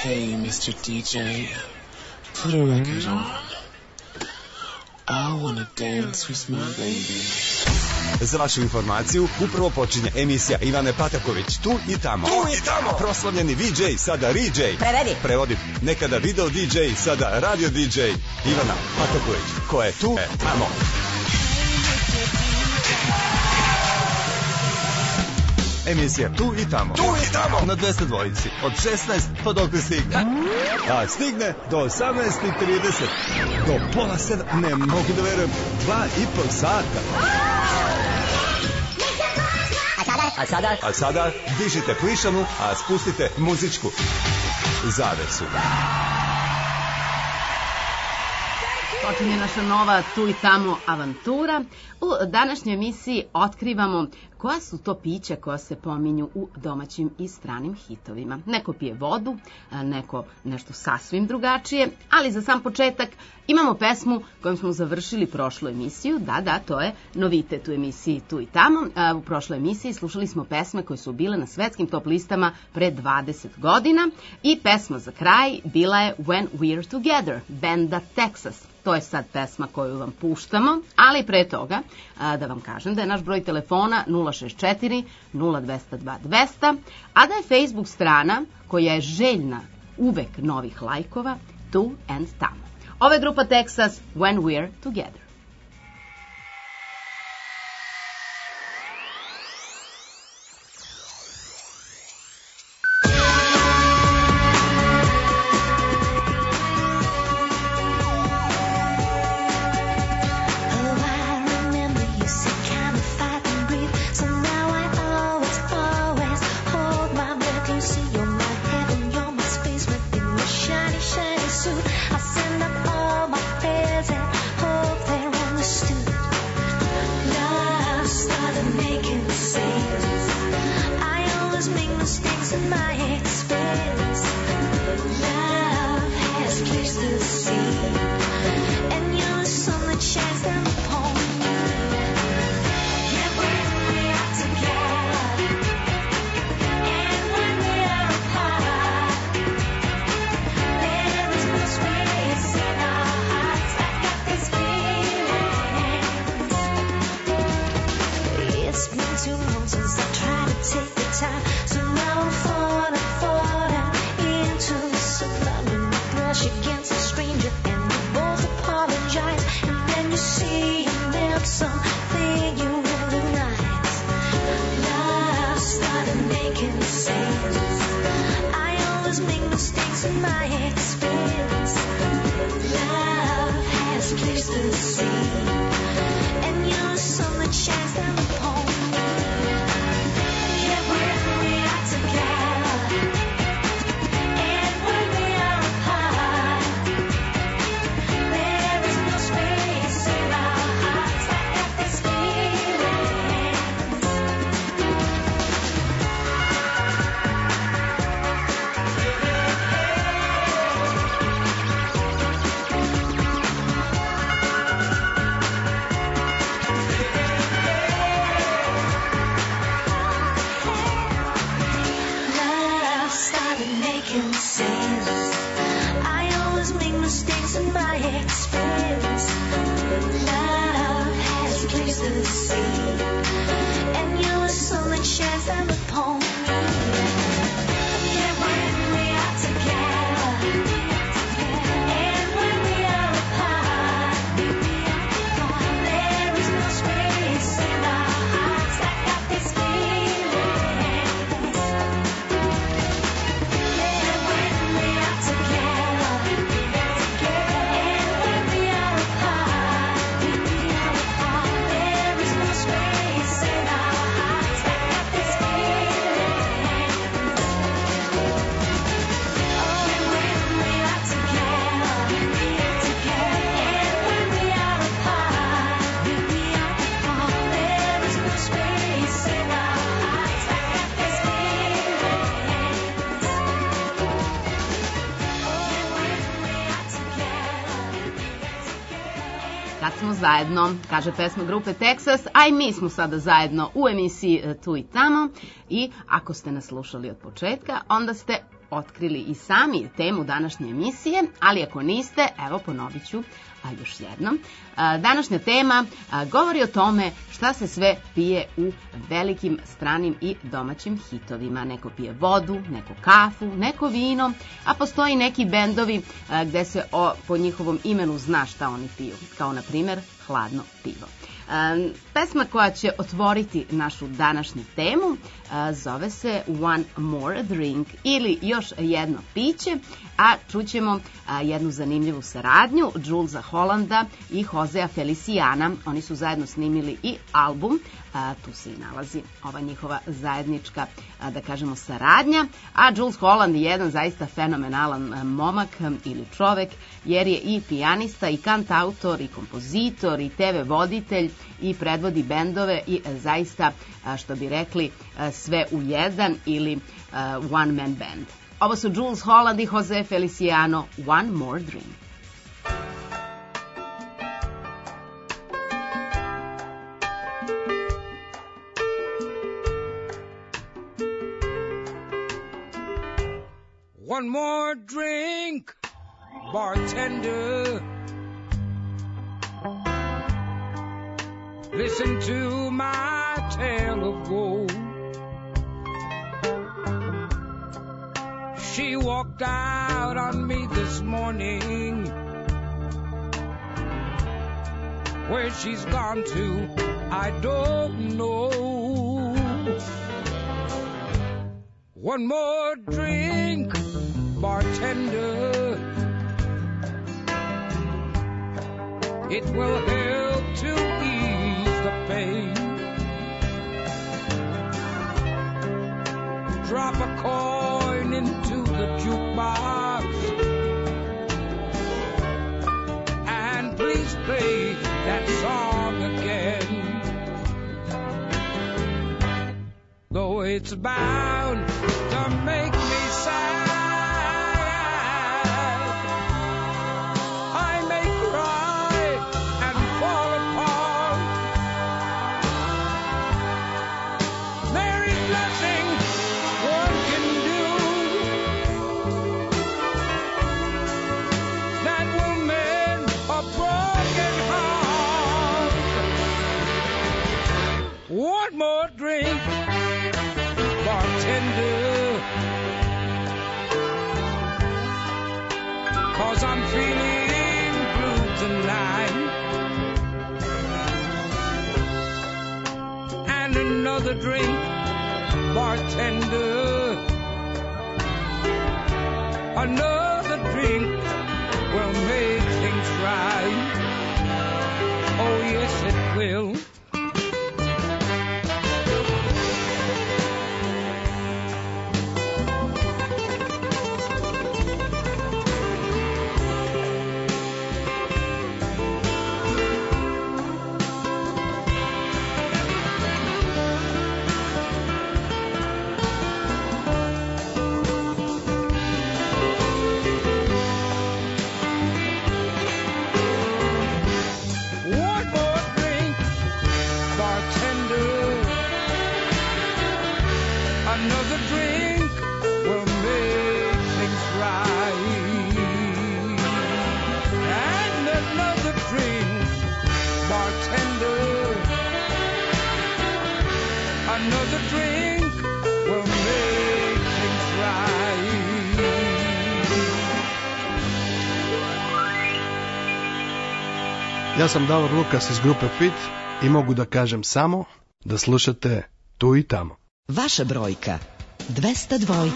Hey, Mr. DJ, put a record on. I wanna dance with my baby. Za vašu informaciju, upravo počinje emisija Ivane Pataković, tu i tamo. Proslavljeni VJ, sada RJ. Prevodi. Nekada video DJ, sada radio DJ. Ivana Pataković, ko je tu, tamo. Emisija Tu i tamo. Na 202 od 16 pa dok stigne. A stigne do 18:30. Do pola 7, ne mogu da verujem, 2,5 sata. A sada dižite plišanu, a spustite muzičku zavesu. Počinje naša nova Tu i tamo avantura. U današnjoj emisiji otkrivamo koja su to pića koja se pominju u domaćim i stranim hitovima. Neko pije vodu, neko nešto sasvim drugačije, ali za sam početak imamo pesmu kojom smo završili prošlu emisiju. Da, to je novitet u emisiji Tu i tamo. U prošloj emisiji slušali smo pesme koje su bile na svetskim top listama pre 20 godina i pesma za kraj bila je When We're Together, benda Texas. To je sad pesma koju vam puštamo, ali pre toga da vam kažem da je naš broj telefona 064 0202 200, a da je Facebook strana koja je željna uvek novih lajkova Tu and Tamo. Ovo je grupa Texas, When We're Together. Zajedno, kaže pesma grupe Texas, a i mi smo sada zajedno u emisiji Tu i tamo i ako ste nas slušali od početka, onda ste otkrili i sami temu današnje emisije, ali ako niste, evo ponovit ću još jednom. Današnja tema govori o tome šta se sve pije u velikim stranim i domaćim hitovima. Neko pije vodu, neko kafu, neko vino, a postoji neki bendovi gde se po njihovom imenu zna šta oni piju, kao na primer hladno pivo. Pesma koja će otvoriti našu današnju temu zove se One More Drink ili još jedno piće, a čućemo jednu zanimljivu saradnju Julesa Hollanda i Josea Feliciana. Oni su zajedno snimili i album, tu se i nalazi ova njihova zajednička, da kažemo, saradnja, a Jules Holland je jedan zaista fenomenalan momak ili čovek, jer je i pijanista i kantautor i kompozitor i TV voditelj i predvodi bendove i zaista, što bi rekli, sve u jedan ili one man band. Ovo su Jules Holland i Jose Feliciano, One More Drink. One more drink, bartender. Listen to my tale of woe. She walked out on me this morning. Where she's gone to, I don't know. One more drink, bartender. It will help to ease the pain. Drop a coin into the jukebox and please play that song again. Though it's bound to make me sad, I may cry and fall apart. There is nothing one can do that will mend a broken heart. One more drink, bartender, 'cause I'm feeling blue tonight. And another drink, bartender. Another drink will make things right. Oh yes, it will. Another drink will make things right. And another drink, bartender. Another drink will make things right. Ja sam Davor Lukas iz grupe Fit i mogu da kažem samo da slušate Tu i tamo. Vaša brojka 202.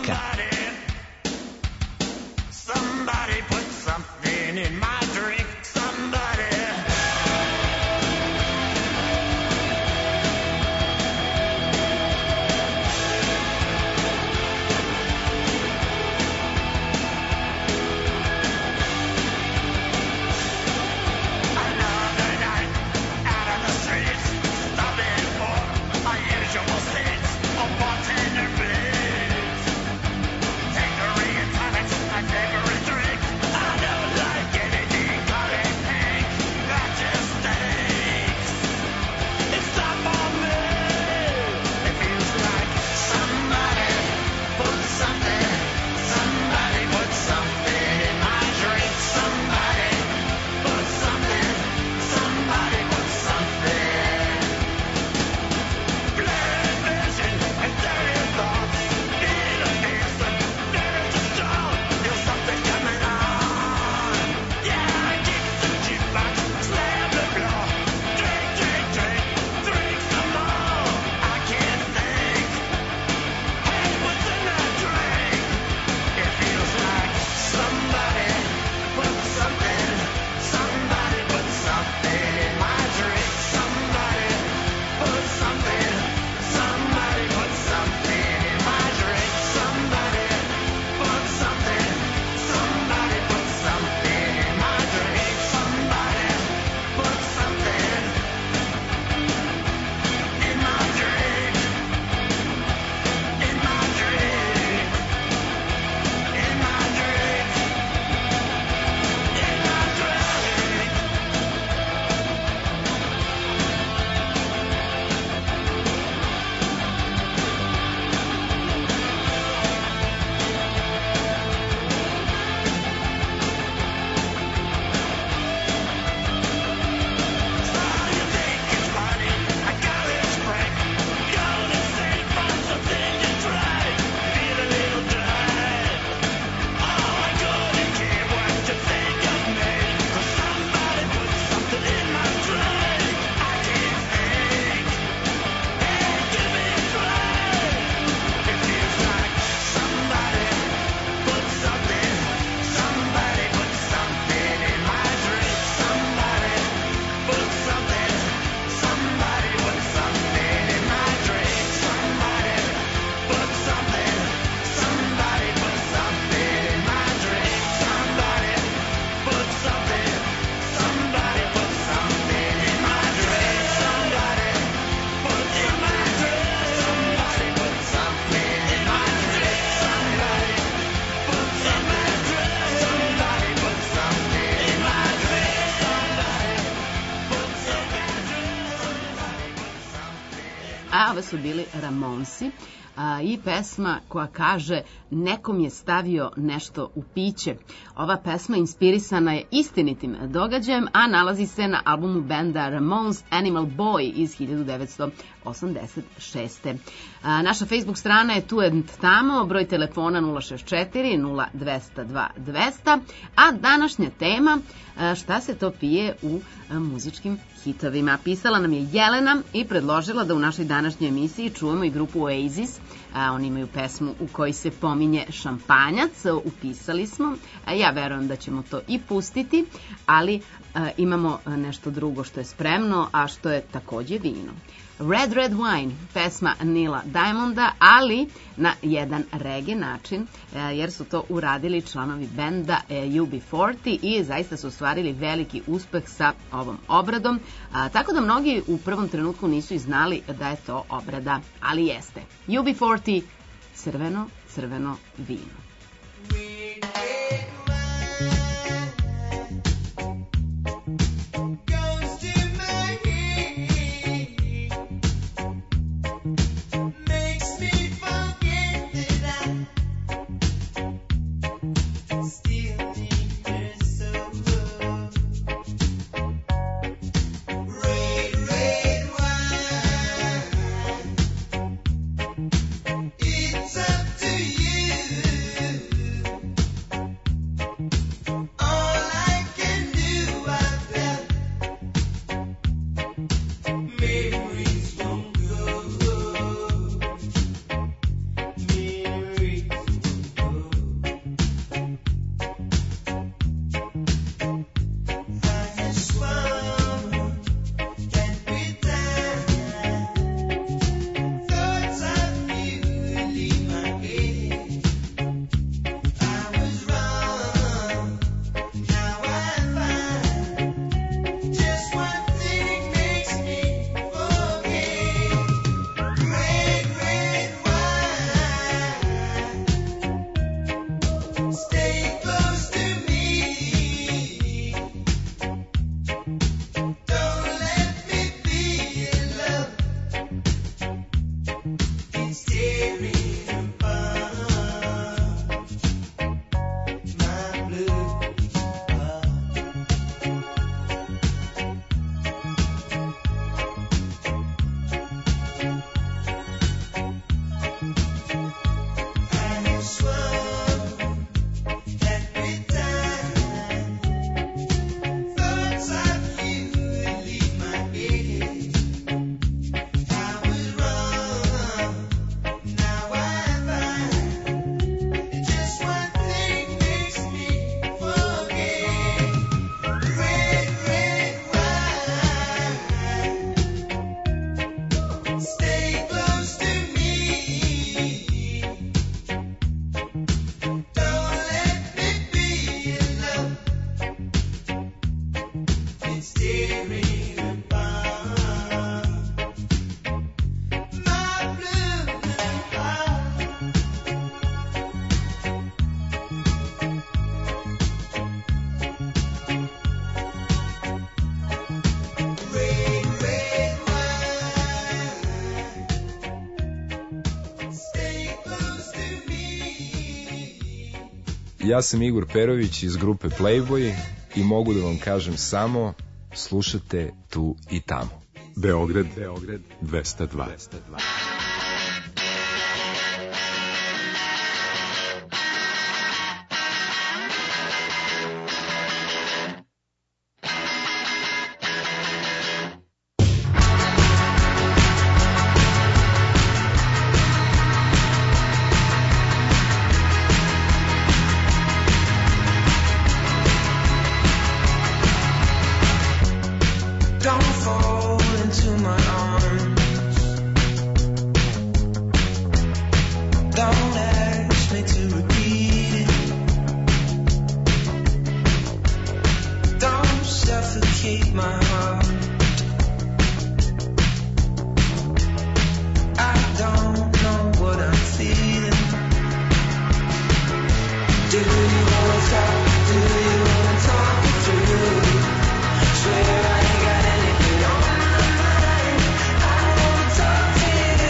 Somebody put something in my drink. Somebody. Another night out on the streets, stopping for my usual sins. A bartender, please. Take the ring and tonics, my favorite drink. I don't like any Da, ove su bili Ramonsi i pesma koja kaže nekom je stavio nešto u piće. Ova pesma inspirisana je istinitim događajem, a nalazi se na albumu benda Ramones Animal Boy iz 1986. Naša Facebook strana je tu and tamo, broj telefona 064 0202 200, a današnja tema šta se to pije u muzičkim hitovima. Pisala nam je Jelena i predložila da u našoj današnjoj emisiji čujemo i grupu Oasis. Oni imaju pesmu u kojoj se pominje šampanjac, upisali smo. Ja verujem da ćemo to i pustiti, ali imamo nešto drugo što je spremno, a što je takođe vino. Red Red Wine, pesma Nila Diamonda, ali na jedan reggae način, jer su to uradili članovi benda UB40 i zaista su ostvarili veliki uspeh sa ovom obradom, tako da mnogi u prvom trenutku nisu i znali da je to obrada, ali jeste. UB40, crveno, crveno vino. Ja sam Igor Perović iz grupe Playboy i mogu da vam kažem samo slušate tu i tamo. Beograd 202. Swear I ain't got anything on my mind. I wanna talk to you.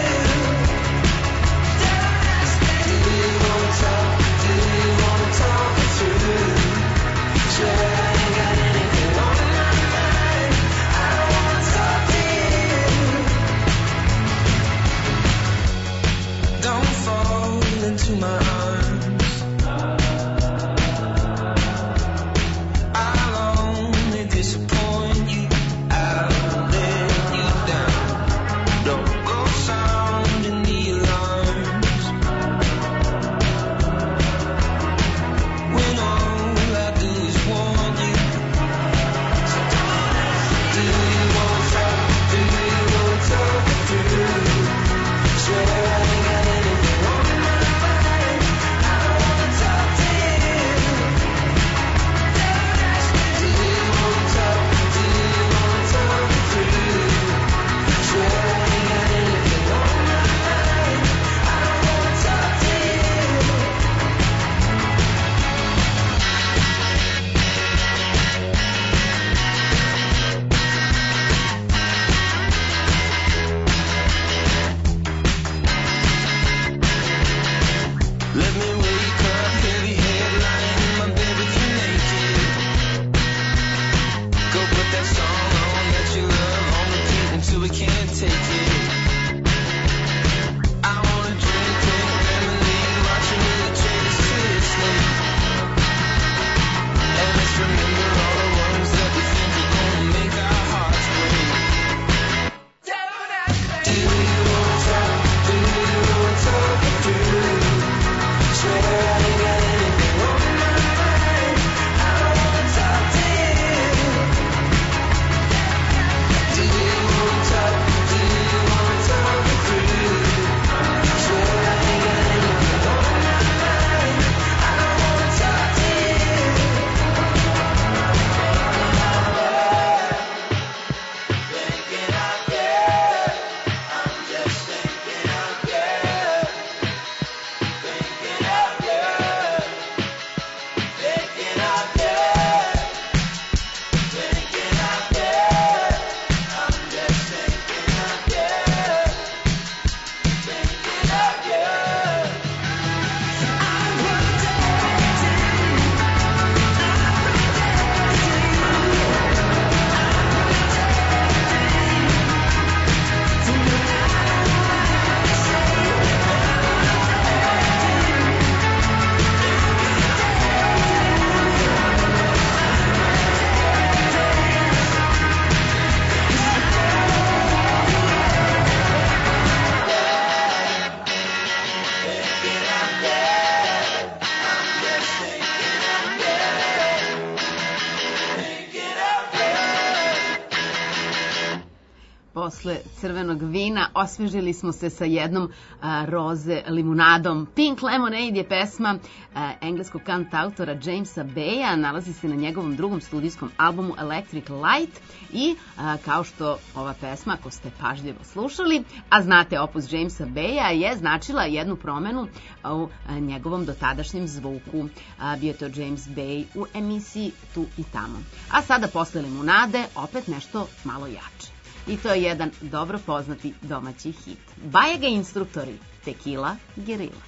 posle crvenog vina osvežili smo se sa jednom roze limunadom. Pink Lemonade je pesma engleskog kantautora Jamesa Baya, nalazi se na njegovom drugom studijskom albumu Electric Light i kao što ova pesma, ako ste pažljivo slušali, a znate opus Jamesa Baya, je značila jednu promenu u njegovom dotadašnjem zvuku. Bio je to James Bay u emisiji Tu i tamo. A sada posle limunade opet nešto malo jače. I to je jedan dobro poznati domaći hit. Bajega instruktori, Tequila Guerilla.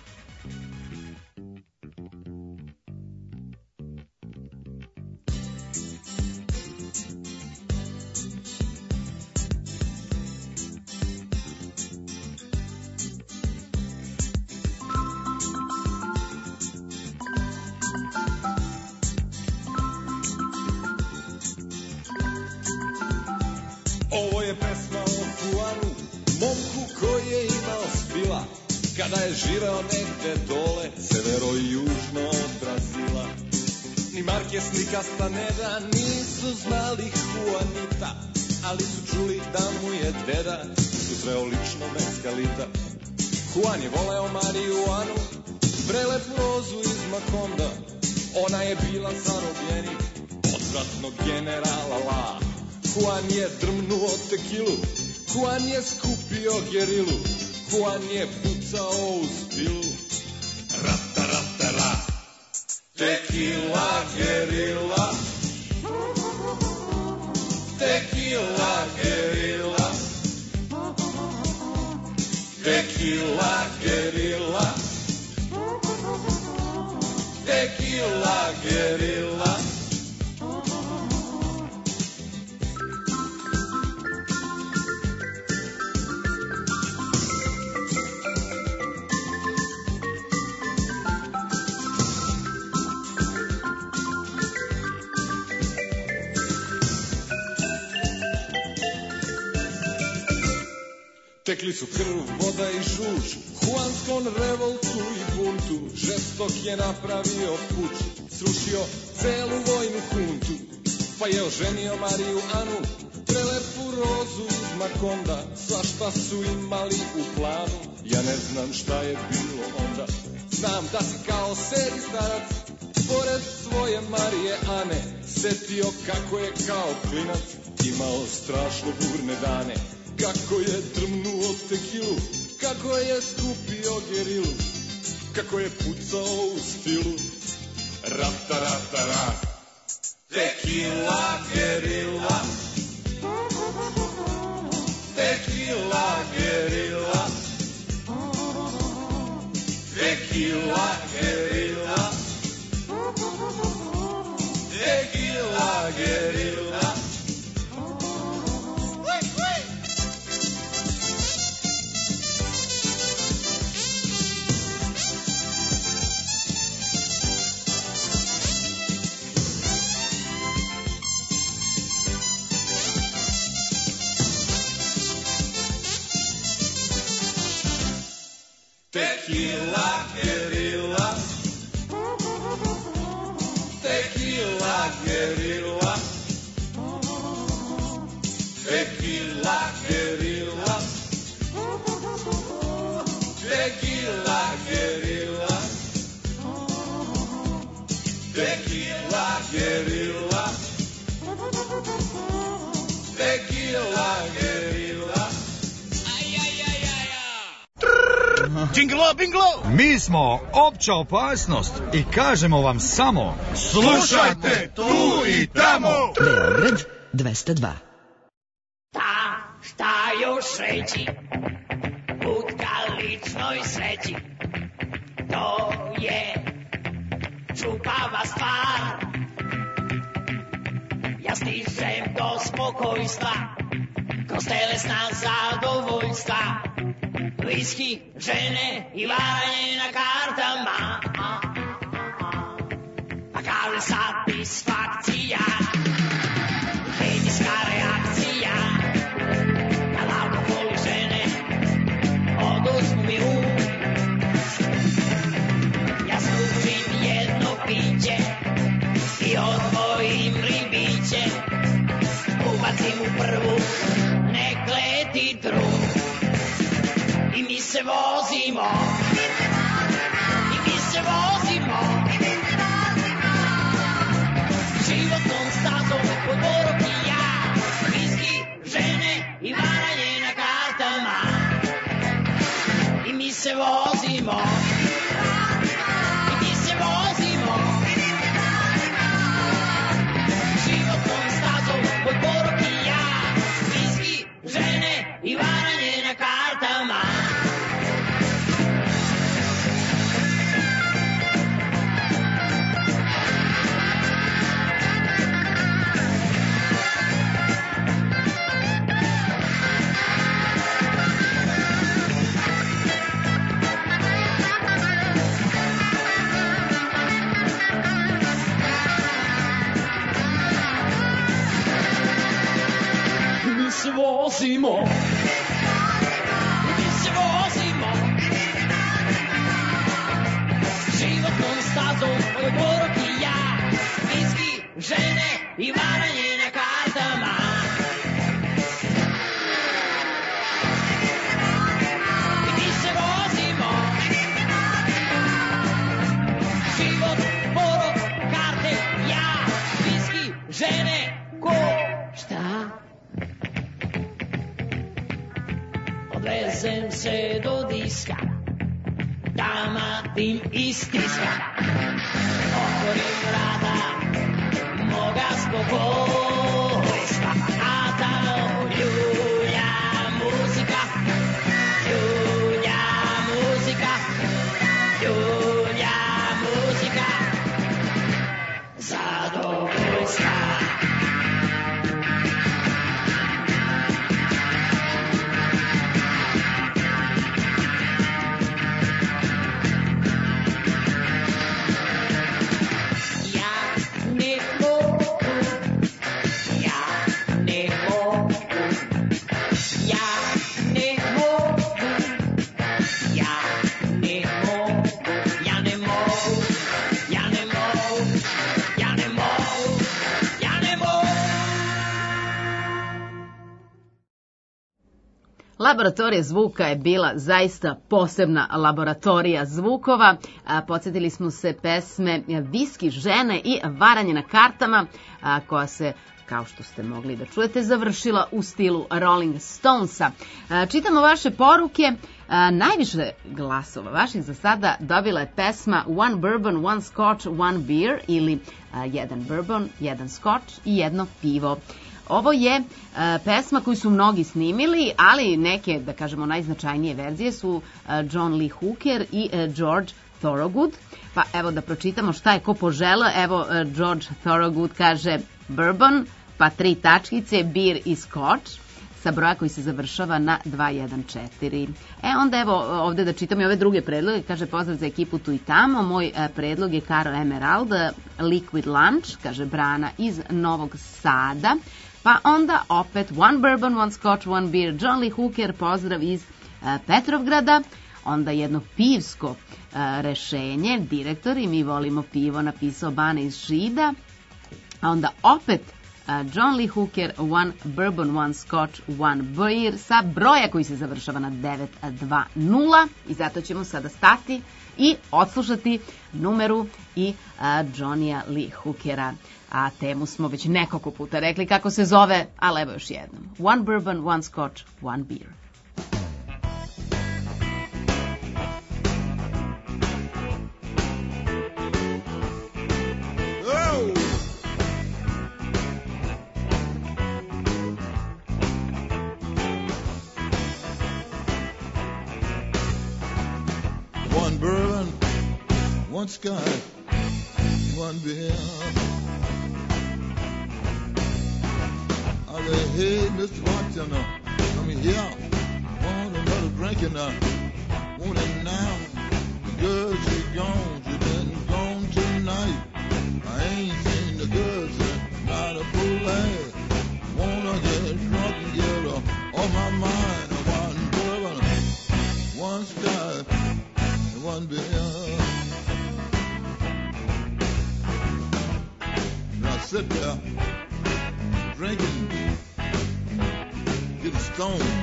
Ovo je pesma o Juanu, momku koji je imao spila, kada je živeo negde dole, severo-južno od Brazila. Ni Marquez ni Castaneda nisu znali Juanita, ali su čuli da mu je deda susreo lično Mescalita. Juan je voleo marijuanu, prelepu rozu iz Makonda, ona je bila zarobljenik odvratnog generala La. Juan je drmnuo tekilu, Juan je skupio gerilu, Juan je pucao u spilu. Rata, rata, ra, tequila gerila, tequila gerila, tequila gerila, tequila gerila. Tekli su krv, voda i žuč, Juanskom revoltu i buntu, žestok je napravio puč, srušio celu vojnu huntu, pa je oženio marijuanu, prelepu rozu iz Makonda, svašta su imali u planu, ja ne znam šta je bilo onda, znam da si kao seri starac, pored svoje Marije Ane, setio kako je kao klinac, imao strašno burne dane. Kako je drmnuo tekilu, kako je skupio gerilu, kako je pucao u stilu. Rata, rata, ra, tequila gerila, tequila gerila, tequila gerila, tequila gerila. Tequila gerila, tequila gerila, tequila gerila, tequila gerila, tequila gerila, tequila gerila. Džinglo, binglo! Mi smo opća opasnost i kažemo vam samo slušajte tu i tamo! Beograd 202. Šta još reći u ličnoj sreći? To je čupava stvar. Ja stižem do spokojstva kroz telesna zadovoljstva, viski, žene i varanje na kartama, a kaže satisfakcija, medijska reakcija, kad alkohol i žene oduzmu mi um. Ja skučim jedno piće i odvojim ribiće, ubacim u prvu, ne kleti vozimo, i mi se vozimo, životnom stazom od Borok i ja, viski, žene i varanje na kartama. Vozimo, mi se vozimo, životnom stazom od Borok i ja, viski, žene i varanje na kartama. I mi se vozimo, život, Borok, karte, ja, viski, žene, ko, šta? Odvezem se do diska, dama dim istiska, otvorim vrata moga spokojstva, a tamo ljulja muzika, ljulja muzika, ljulja muzika, zadovoljstva. Laboratorija zvuka je bila zaista posebna laboratorija zvukova. Podsjetili smo se pesme Viski, žene i varanje na kartama, koja se, kao što ste mogli da čujete, završila u stilu Rolling Stonesa. Čitamo vaše poruke. Najviše glasova vaših za sada dobila je pesma One Bourbon, One Scotch, One Beer, ili jedan bourbon, jedan scotch i jedno pivo. Ovo je pesma koju su mnogi snimili, ali neke, da kažemo, najznačajnije verzije su John Lee Hooker i George Thorogood. Pa evo da pročitamo šta je ko poželeo. Evo, George Thorogood kaže bourbon, pa 3 tačkice, beer i scotch, sa broja koji se završava na 214. Onda evo ovde da čitam i ove druge predloge. Kaže pozdrav za ekipu tu i tamo. Moj predlog je Caro Emerald, Liquid Lunch, kaže Brana iz Novog Sada. Pa onda opet One Bourbon, One Scotch, One Beer, John Lee Hooker, pozdrav iz Petrovgrada. Onda jedno pivsko rešenje, direktori, mi volimo pivo, napisao Bane iz Šida. A onda opet John Lee Hooker, One Bourbon, One Scotch, One Beer, sa broja koji se završava na 920. I zato ćemo sada stati i odslušati numeru i Johnnya Lee Hookera. A temu smo već nekoliko puta rekli kako se zove, ali evo još jednom. One Bourbon, One Scotch, One Beer. One bourbon, one scotch, one beer. I said, hey, Mr. Bartender, come here. Want another drink and want it now. The girl, she gone, she been gone tonight. I ain't seen the girl since not a full ass. Wanna get drunk and get her off my mind. One bourbon, one scotch, one beer. And I sit there drinking, get stoned.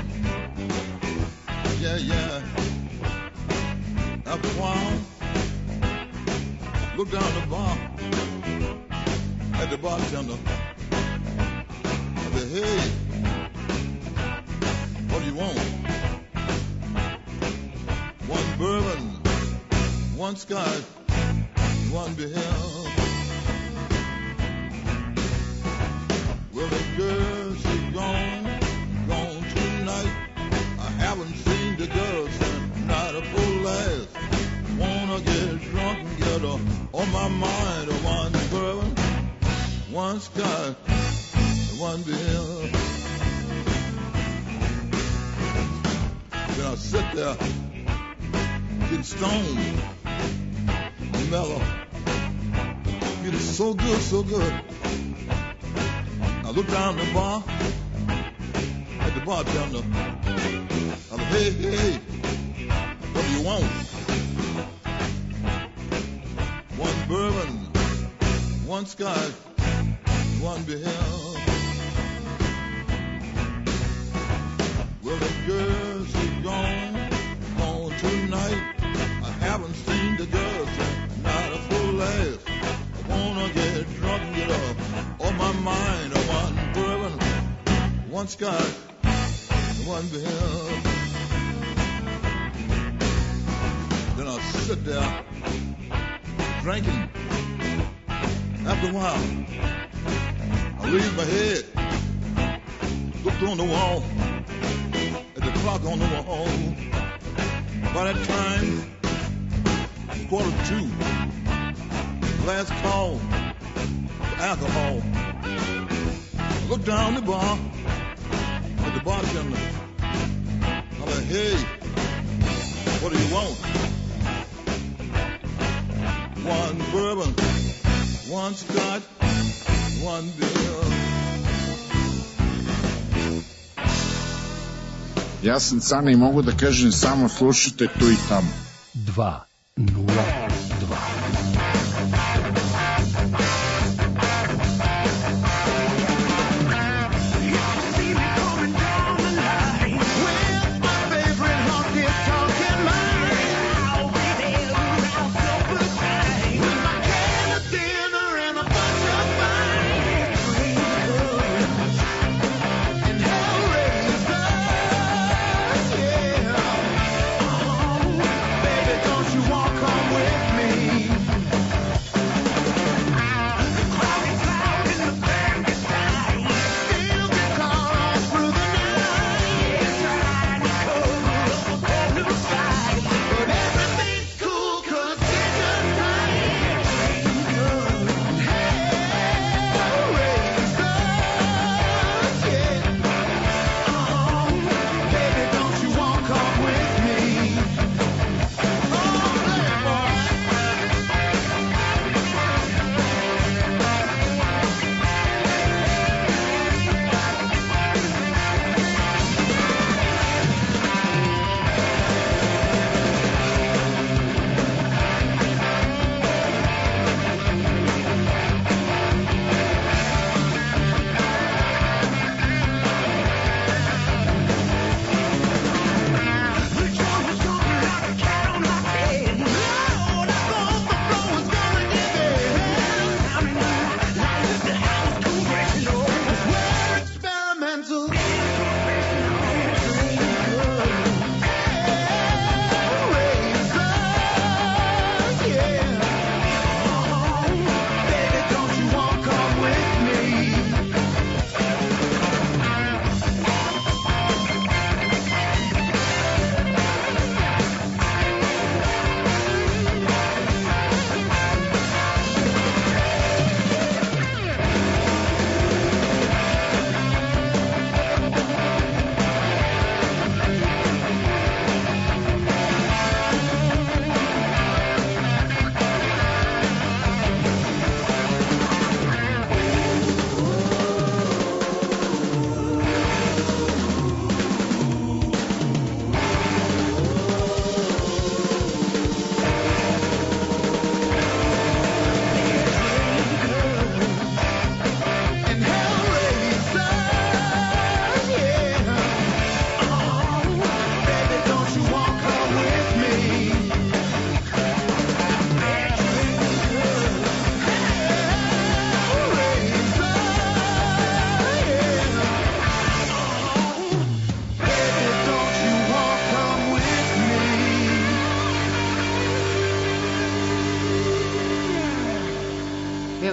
Yeah. After a while, look down the bar at the bartender. I said, hey, what do you want? One bourbon, one sky, one beheld. Well, the girl, she's gone tonight. I haven't seen the girl since night before last. Wanna get drunk and get her on my mind. One bourbon, one sky, one beheld. Then I sit there, getting stoned, mellow. It is so good, so good. I look down the bar, at the bartender. I'm like, hey, hey, what do you want? One bourbon, one scotch, one beheld. Well, the girl, she's gone tonight. I haven't seen the girl since night before last. I wanna get drunk and get up on my mind. One bourbon, one scotch, one beheld. Then I sit there drinking. After a while, I raised my head, looked on the wall, at the clock on the wall. By that time, 1:45, last call for alcohol. I looked down the bar at the bartender. I'm like, hey, what do you want? One bourbon, one scotch, one beer. Ja sam Cana i mogu da kažem samo slušajte tu i tamo. 202. Walk on with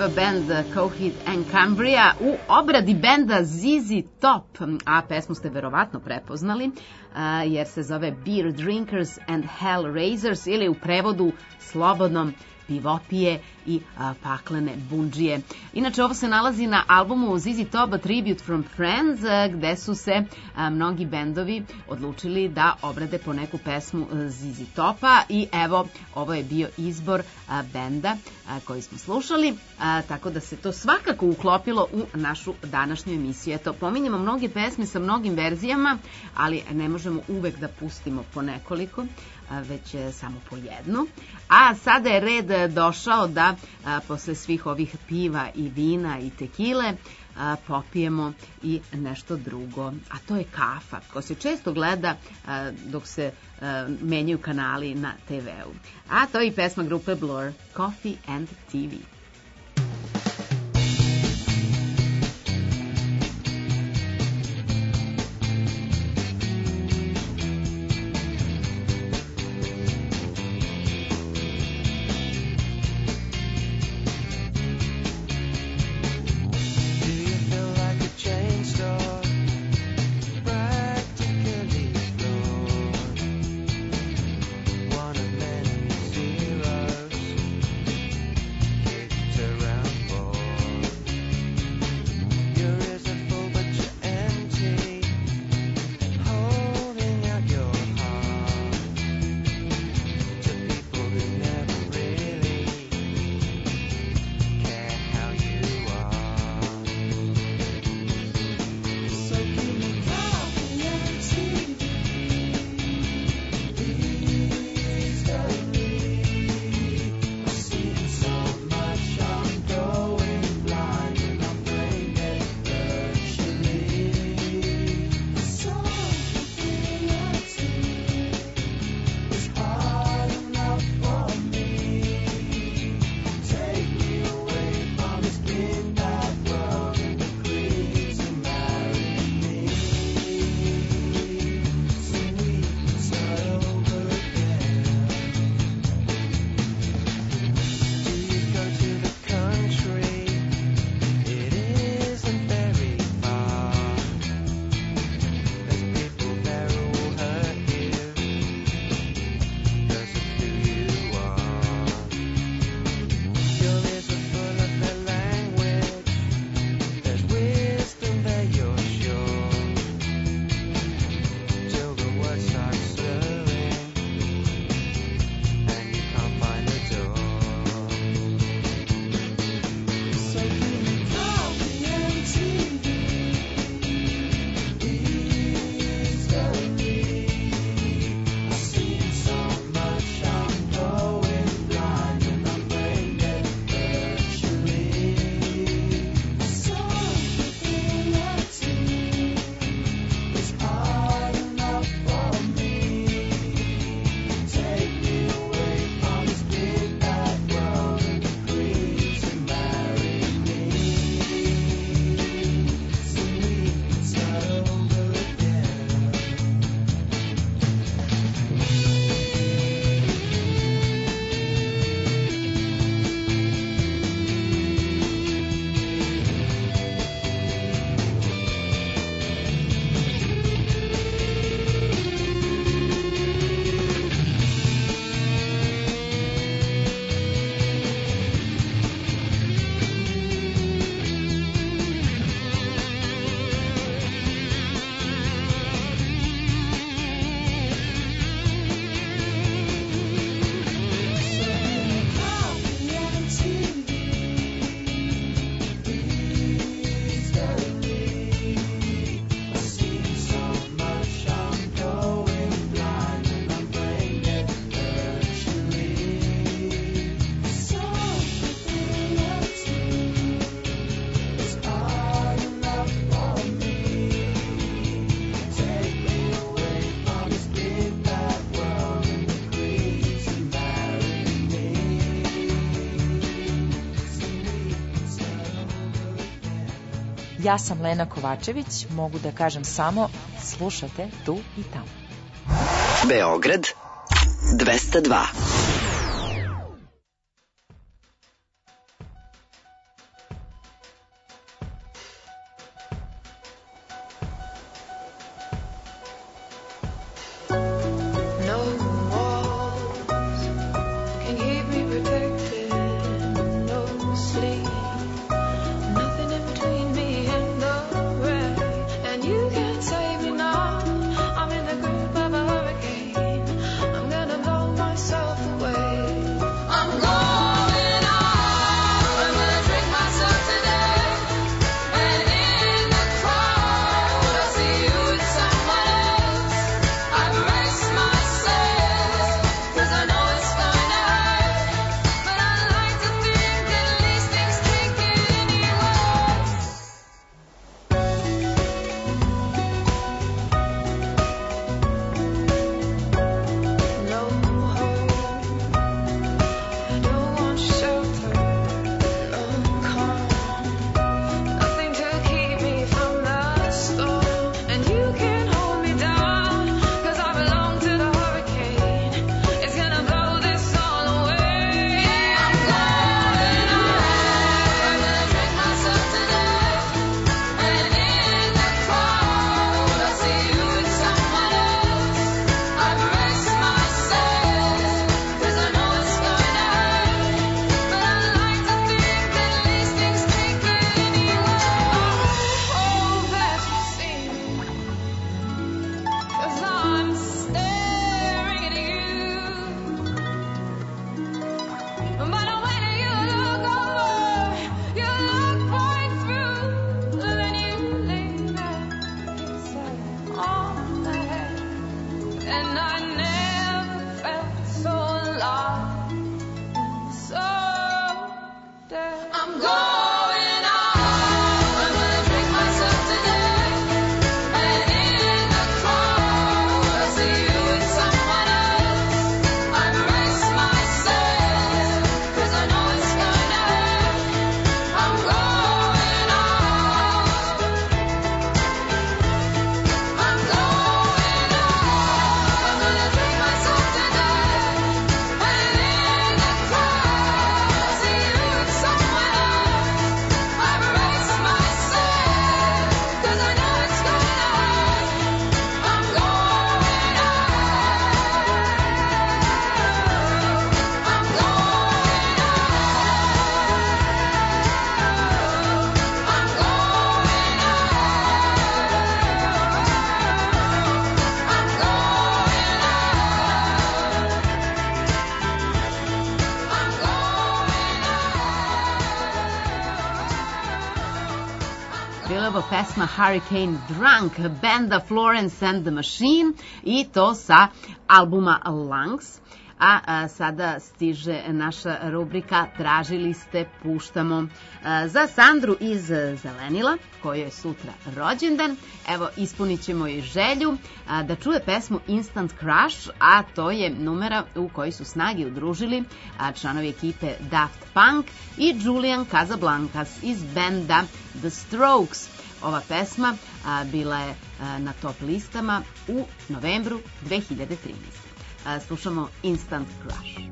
cover band Coheed and Cambria u obradi benda ZZ Top, a pesmu ste verovatno prepoznali jer se zove Beer Drinkers and Hellraisers ili u prevodu slobodnom pivopije i paklene bundžije. Inače, ovo se nalazi na albumu ZZ Top A Tribute from Friends, gde su se mnogi bendovi odlučili da obrade po neku pesmu ZZ Topa i evo, ovo je bio izbor benda koji smo slušali, tako da se to svakako uklopilo u našu današnju emisiju. Eto, pominjamo mnoge pesme sa mnogim verzijama, ali ne možemo uvek da pustimo po nekoliko, već samo po jednu. A sada je red došao da posle svih ovih piva i vina i tekile popijemo i nešto drugo, a to je kafa, koja se često gleda dok se menjaju kanali na TV-u. A to je i pesma grupe Blur, Coffee and TV. Ja sam Lena Kovačević, mogu da kažem samo slušate tu i tamo. Beograd 202. Bila je ovo pesma Hurricane Drunk, benda Florence and the Machine, i to sa albuma Lungs. A sada stiže naša rubrika Tražili ste, puštamo. Za Sandru iz Zelenila, kojoj je sutra rođendan, evo ispunit ćemo i želju da čuje pesmu Instant Crush, a to je numera u kojoj su snage udružili članovi ekipe Daft Punk i Julian Casablancas iz benda The Strokes. Ova pesma bila je na top listama u novembru 2013. Slušamo Instant Crush.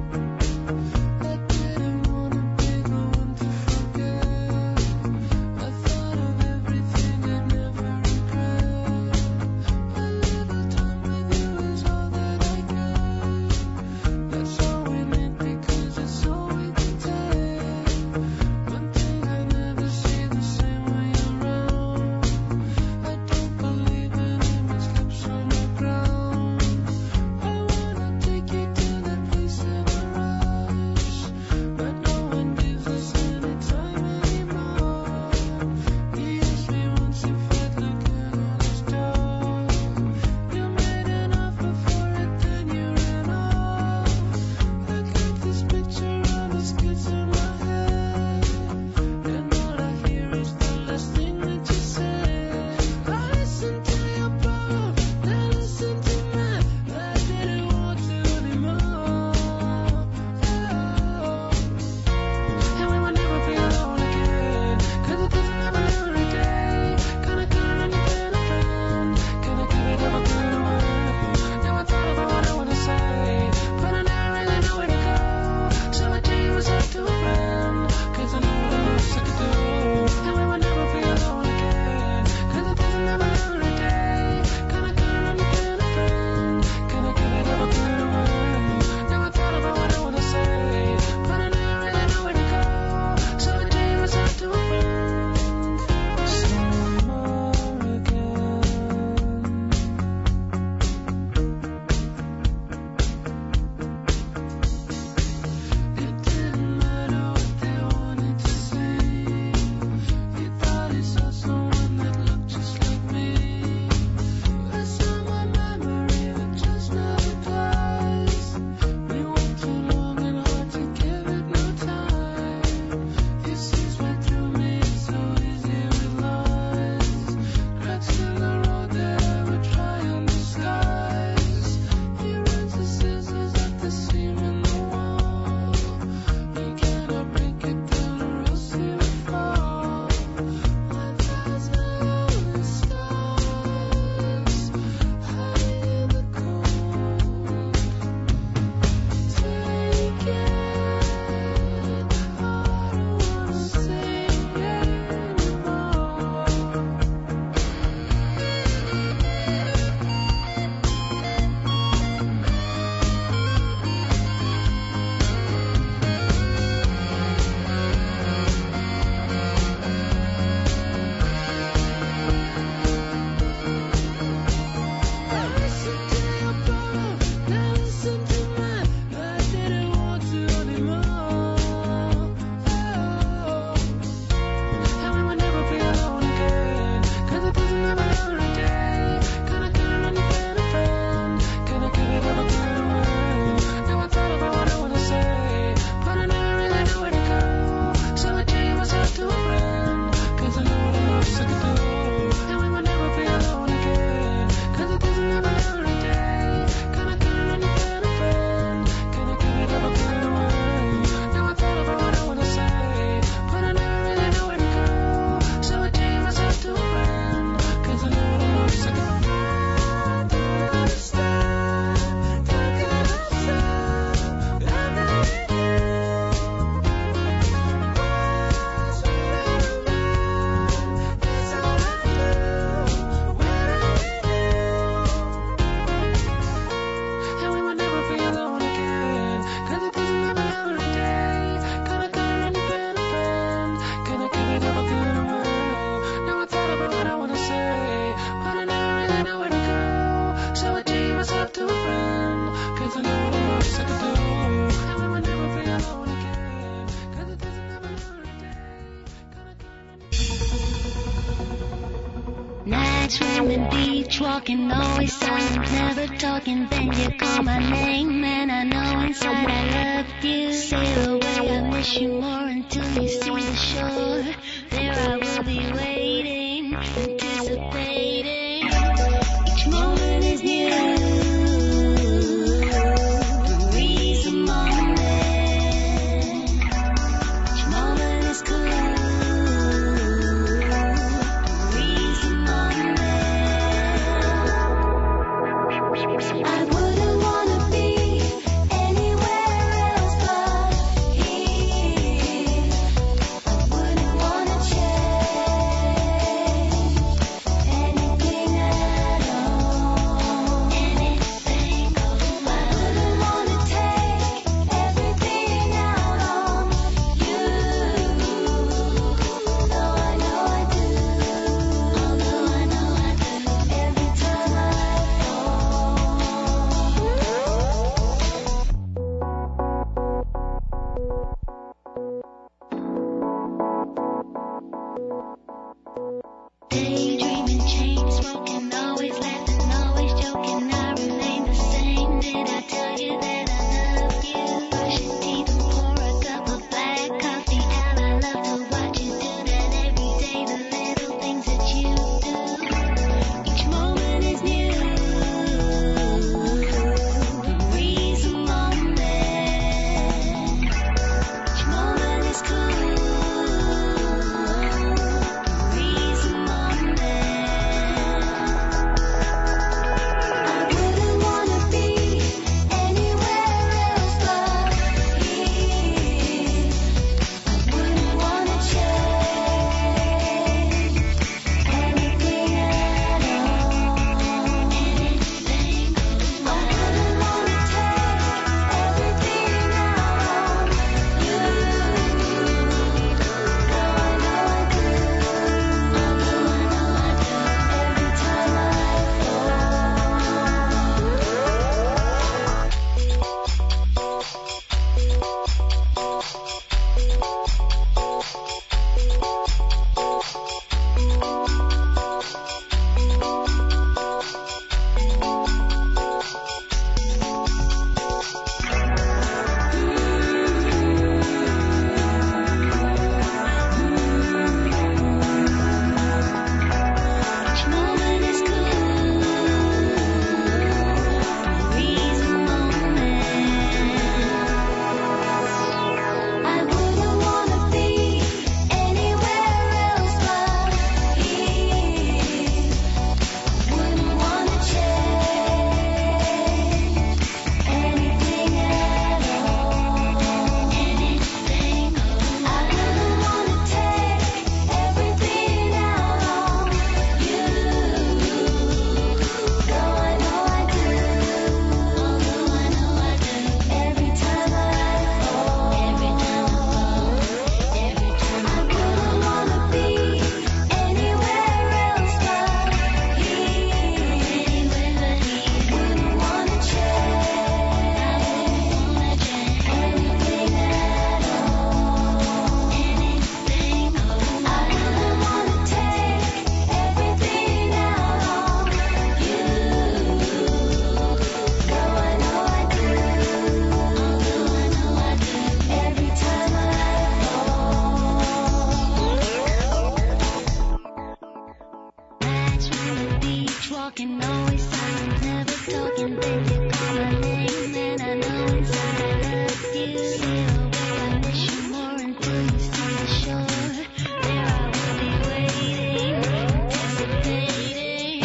I swimming beach, walking, always silent, never talking. Then you call my name, and I know inside I love you. Sail away, I miss you more until you see the shore. There I will be waiting, anticipating. Each moment is new. Breeze among men. Each moment is cool. Breeze among men. I wouldn't wanna be anywhere else but here. I wouldn't wanna change anything at all. Anything. I wouldn't wanna take everything out on you. Though I know I do. Although I know I do. Every time I daydreaming, chain smoking, always laughing, always joking. I remain the same. Did I tell you that I love you? Brush your teeth and pour a cup of black coffee out. I love to watch you do that every day. The little things that you do. Each moment is new. The breeze among men. Each moment is cool. Breeze among men. I wouldn't wanna be anywhere else but here. I wouldn't wanna change anything at all. Anything. I wouldn't wanna take everything out on you. Though I know I do. Although I know I do. Every time I each moment is cool. Breeze among men. I wouldn't wanna be anywhere else but here. I wouldn't wanna change anything at all. Anything. I wouldn't wanna take everything out on you. Though I know I do. Although I know I do. Every time I fall. Every time I fall. Every time I wouldn't wanna be anywhere else but here. Anywhere but here. Wouldn't wanna change. I wouldn't wanna change anything at all. Anything. I wouldn't wanna take everything out on you. Though I know I do. Although I know I do. Every time I fall. On the beach, walking, always silent, never talking. Then you call my name, and I know inside I love you. Sail away, I miss you more until you see the shore. There I will be waiting, anticipating.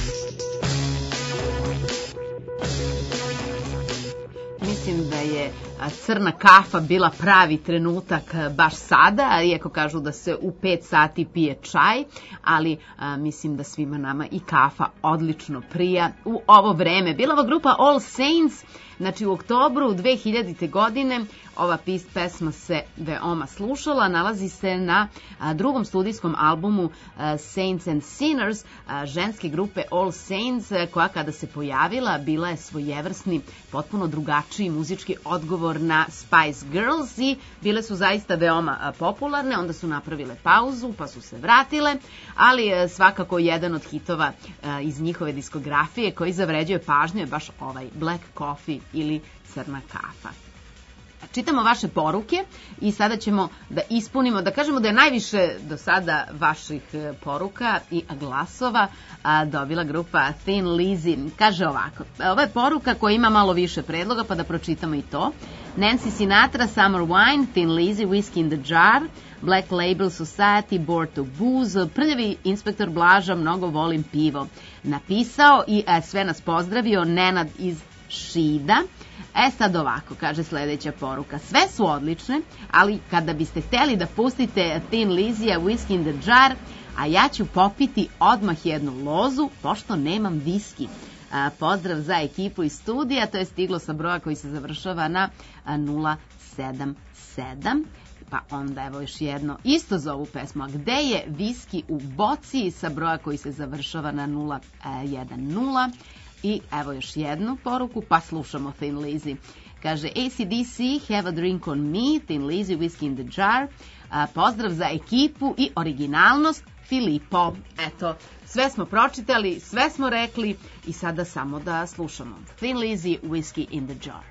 Mislim da je crna kafa bila pravi trenutak baš sada, iako kažu da se u 5 sati pije čaj, ali mislim da svima nama i kafa odlično prija u ovo vreme. Bila ova grupa All Saints, znači u oktobru 2000. godine ova pesma se veoma slušala, nalazi se na drugom studijskom albumu Saints and Sinners, ženske grupe All Saints, koja kada se pojavila bila je svojevrsni, potpuno drugačiji muzički odgovor na Spice Girls i bile su zaista veoma popularne, onda su napravile pauzu pa su se vratile, ali svakako jedan od hitova iz njihove diskografije koji zavređuje pažnju je baš ovaj Black Coffee ili crna kafa. Čitamo vaše poruke i sada ćemo da ispunimo, da kažemo da je najviše do sada vaših poruka i glasova dobila grupa Thin Lizzy. Kaže ovako, ova je poruka koja ima malo više predloga, pa da pročitamo i to. Nancy Sinatra, Summer Wine, Thin Lizzy, Whiskey in the Jar, Black Label Society, Bored to Booze, Prljavi inspektor Blaža, mnogo volim pivo. Napisao i sve nas pozdravio Nenad iz Šida. Sad ovako, kaže sledeća poruka. Sve su odlične, ali kada biste hteli da pustite Thin Lizzy, Whiskey in the Jar, a ja ću popiti odmah jednu lozu, pošto nemam viski. Pozdrav za ekipu iz studija, to je stiglo sa broja koji se završava na 077. Pa onda evo još jedno, isto za ovu pesmu, a gde je viski u boci sa broja koji se završava na 010. I evo još jednu poruku, pa slušamo Thin Lizzy. Kaže AC/DC, Have a Drink on Me, Thin Lizzy, Whiskey in the Jar. Pozdrav za ekipu i originalnost, Filipo. Eto, sve smo pročitali, sve smo rekli i sada samo da slušamo. Thin Lizzy, Whiskey in the Jar.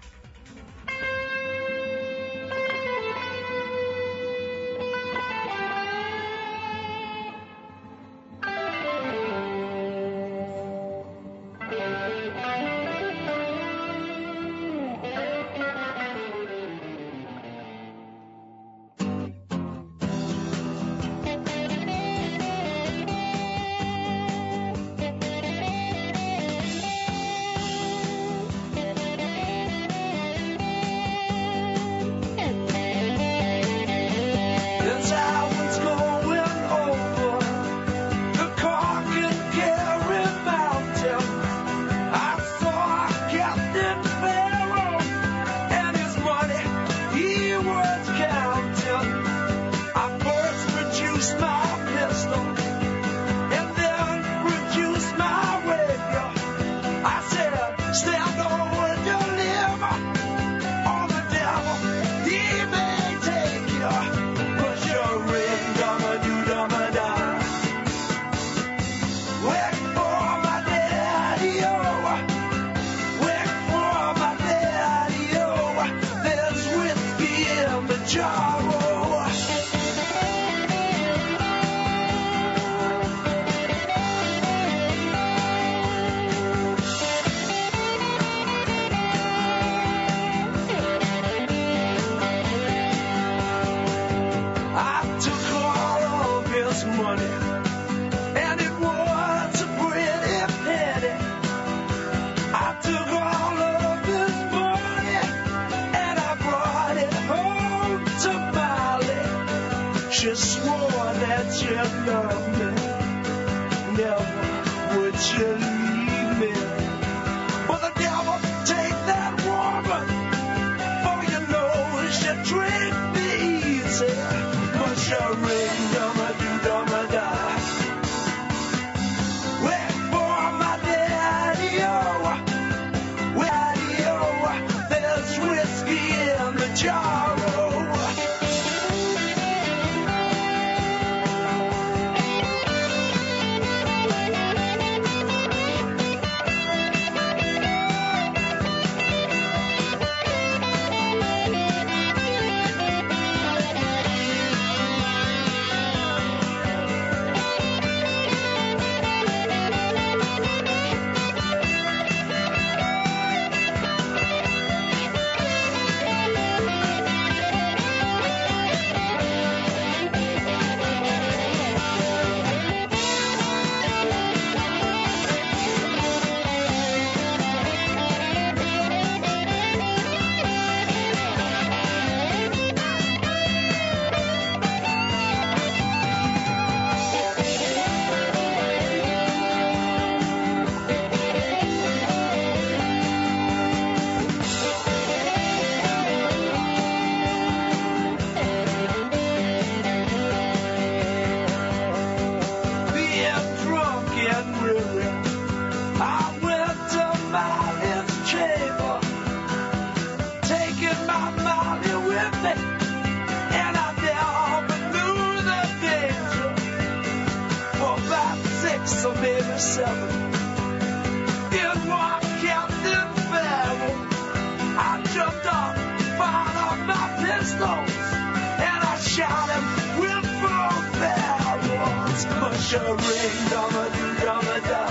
ring, dama,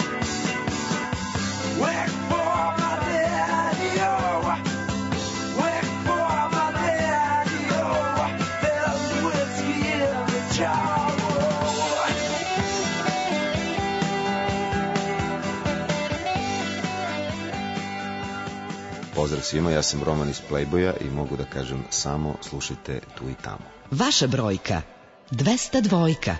wait for my daddy-o. Wait for my daddy-o. There's whiskey in the jar. Pozdrav svima, ja sam Roman iz Playboya i mogu da kažem samo slušajte tu i tamo. Vaša brojka 202.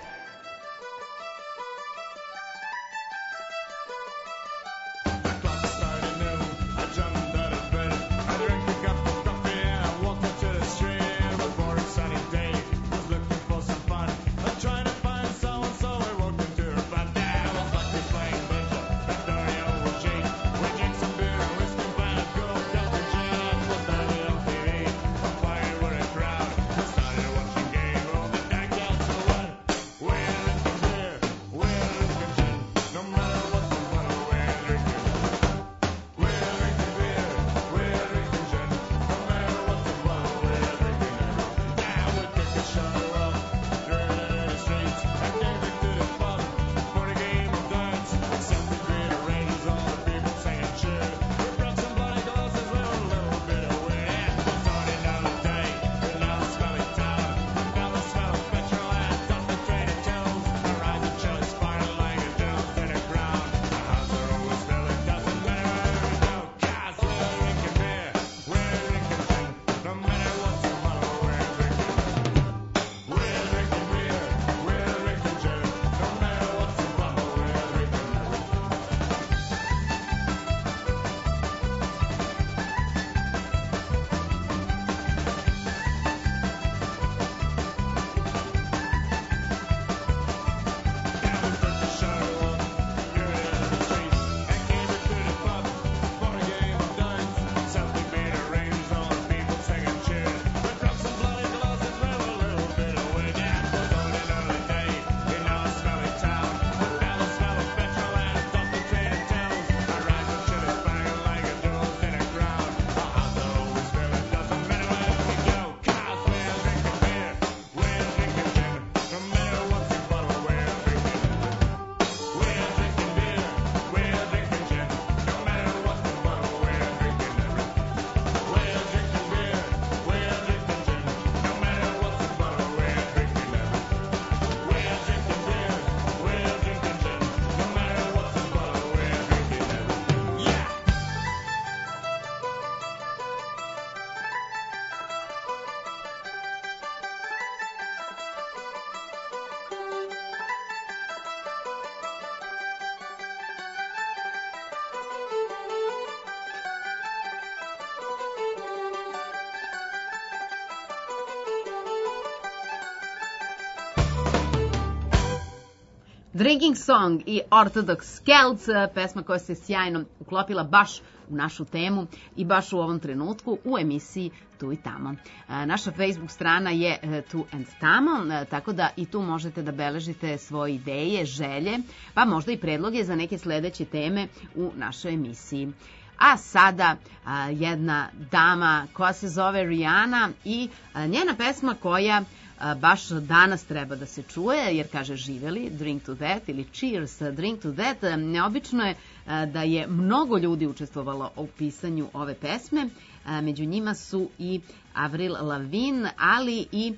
Drinking Song i Orthodox Celts, pesma koja se sjajno uklopila baš u našu temu i baš u ovom trenutku u emisiji Tu i tamo. Naša Facebook strana je Tu and tamo, tako da i tu možete da beležite svoje ideje, želje, pa možda i predloge za neke sledeće teme u našoj emisiji. A sada jedna dama koja se zove Rihanna i njena pesma koja baš danas treba da se čuje, jer kaže živeli, Drink to that ili Cheers, Drink to that. Neobično je da je mnogo ljudi učestvovalo u pisanju ove pesme. Među njima su i Avril Lavigne, ali i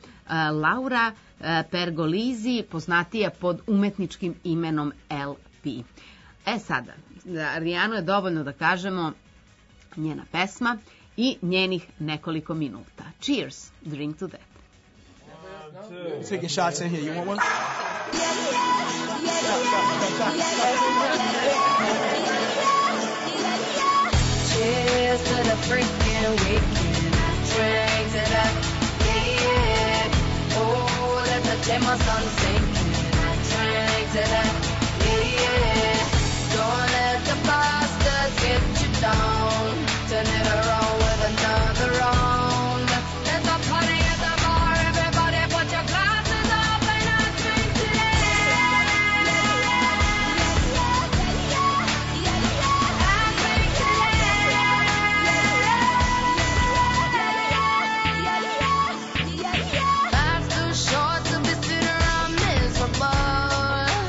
Laura Pergolesi, poznatija pod umetničkim imenom LP. Sada, za Rihannu je dovoljno da kažemo njena pesma i njenih nekoliko minuta. Cheers, Drink to that. Taking shots in here. You want one? Cheers to the freaking weekend. Drink to that, yeah. Oh, let the Gemma sun sink in. Drink to that, yeah. Don't let the bastards get you down. Turn it around with another round. There's a party at the bar. Everybody put your glasses up and let's drink to that. Let's drink to that. Life's too short to be sitting around miserable.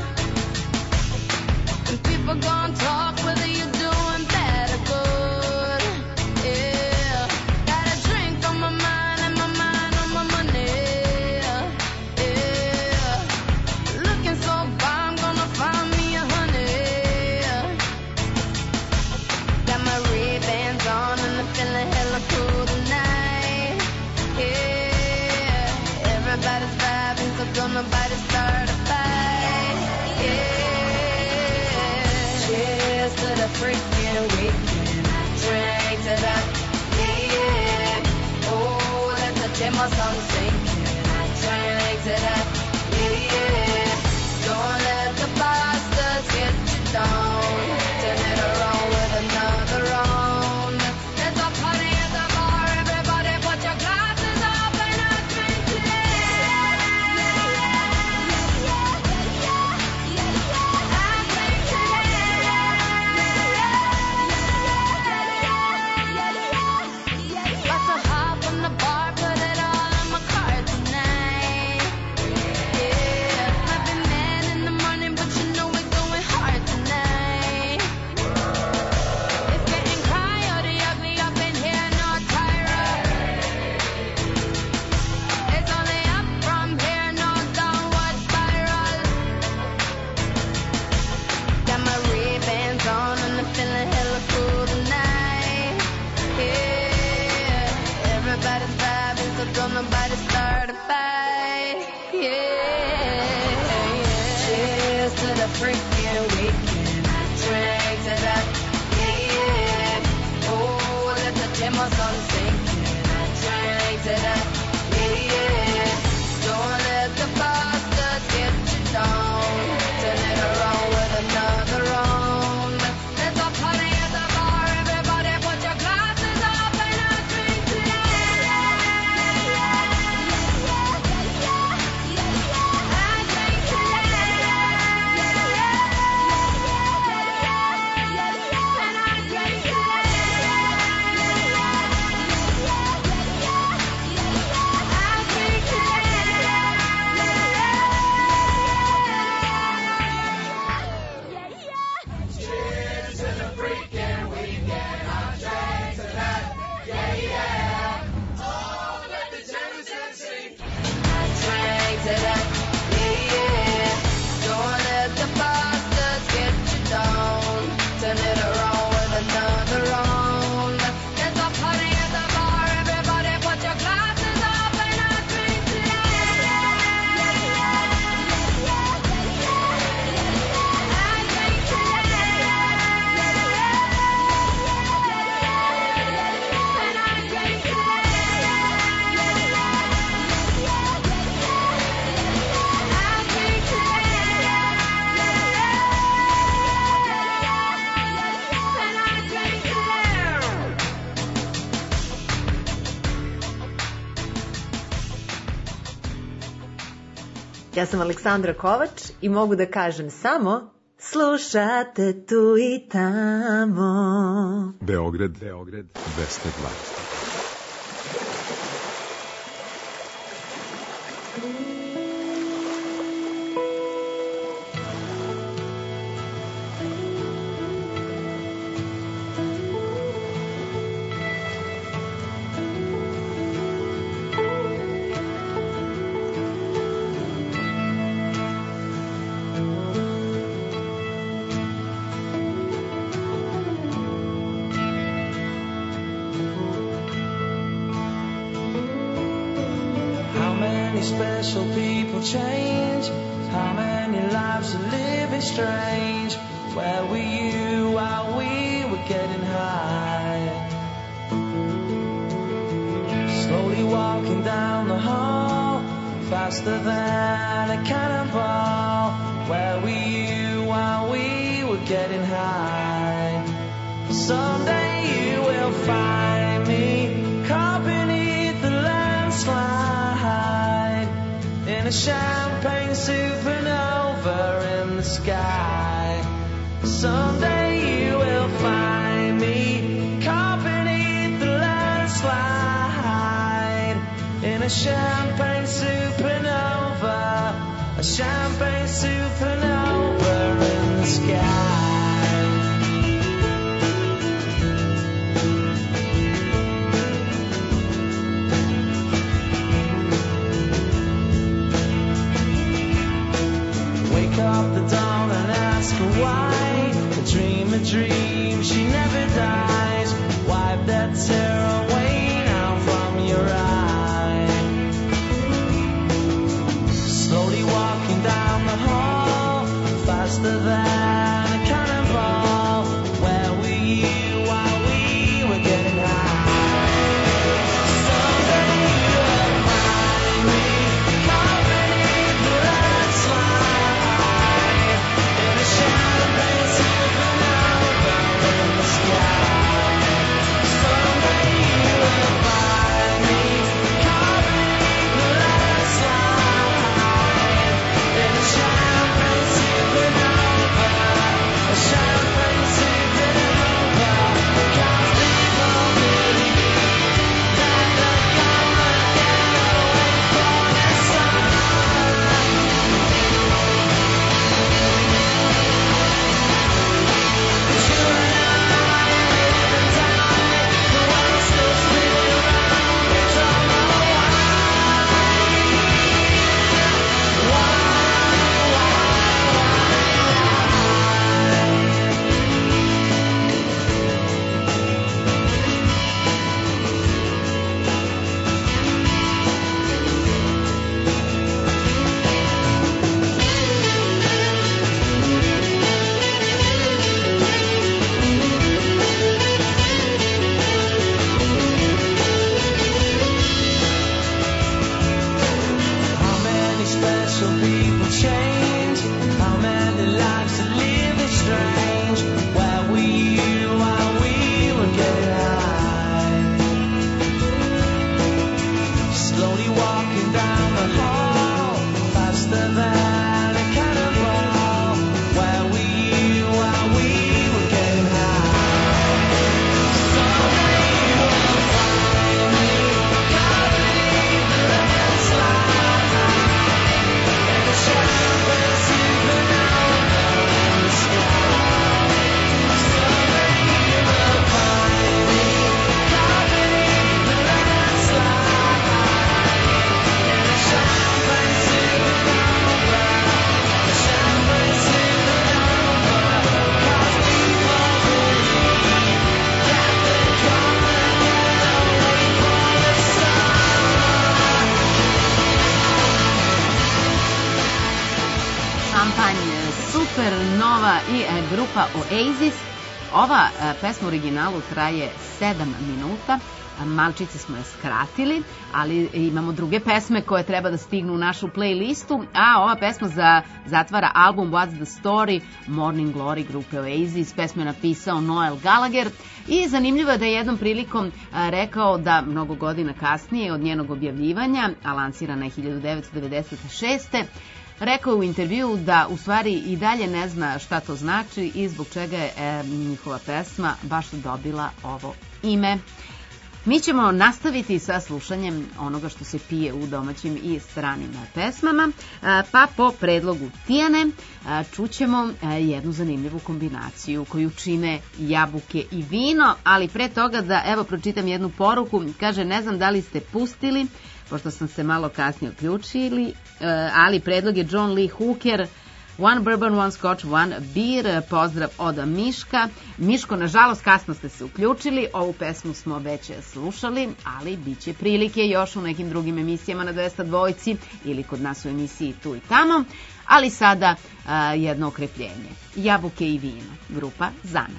don't nobody start a fight. Yeah. Cheers to the freaking weekend. Drink to that. Yeah. Oh, let the demo song sinking. Drink to that. Yeah. Don't let the bastards get you down. Turn it around with another round. There's a party at the bar. Everybody put your glasses up and I drink today. Lots of hop on the bar, put it all on my card tonight. Yeah, I've been mad in the morning, but you know we're going hard tonight. It's getting coyote ugly up in here, no Tyra. It's only up from here, no downward spiral. Got my Ray-Bans on and I'm feeling hella cool tonight. Yeah, everybody's vibing, so don't nobody start a fight. Yeah, cheers to the freaking weekend. Drink to that. Yeah, oh, let the demo song sinking. Drink to that. Yeah, don't let the bastards get you down. Turn it around with another round. There's a party at the bar. Everybody put your glasses up and I drink today. I drink today. And I drink Cheers to the freaking weekend. I drank to that. Yeah, yeah. Oh, let the Jameson sink. Drink to that. Yeah, don't let the bastards get you down. Turn it around with another round. There's a party at the bar. Everybody put your glasses up and I drink today. I drink today. And I drink Ja sam Aleksandra Kovač i mogu da kažem samo slušate tu i tamo. Beograd 202. How many special people change? How many lives are living strange? Where were you while we were getting high? Slowly walking down the hall, faster than a cannonball. Where were you while we were getting high? Someday you will find me caught beneath the landslide in a champagne supernova in the sky. Someday you will find me caught beneath the landslide in a champagne supernova, a champagne supernova in the sky. Wake up the dawn and ask her why. A dream, she never dies. Wipe that tear away now from your eye. Slowly grupa Oasis. Ova pesma u originalu traje 7 minuta. Malčice smo je skratili, ali imamo druge pesme koje treba da stignu u našu playlistu, a ova pesma zatvara album What's the Story, Morning Glory grupe Oasis. Pesmu je napisao Noel Gallagher i zanimljivo je da je jednom prilikom rekao da mnogo godina kasnije od njenog objavljivanja, a lansirana je 1996. Rekao je u intervju da u stvari i dalje ne zna šta to znači i zbog čega je njihova pesma baš dobila ovo ime. Mi ćemo nastaviti sa slušanjem onoga što se pije u domaćim i stranim pesmama, pa po predlogu Tijane čućemo jednu zanimljivu kombinaciju koju čine jabuke i vino, ali pre toga da evo pročitam jednu poruku. Kaže, ne znam da li ste pustili, pošto sam se malo kasnije uključili, ali predlog je John Lee Hooker, One bourbon, one scotch, one beer. Pozdrav od Miška. Miško, nažalost, kasno ste se uključili. Ovu pesmu smo već slušali, ali bit će prilike još u nekim drugim emisijama na 202 ili kod nas u emisiji Tu i tamo. Ali sada jedno okrepljenje. Jabuke i vino. Grupa Zana.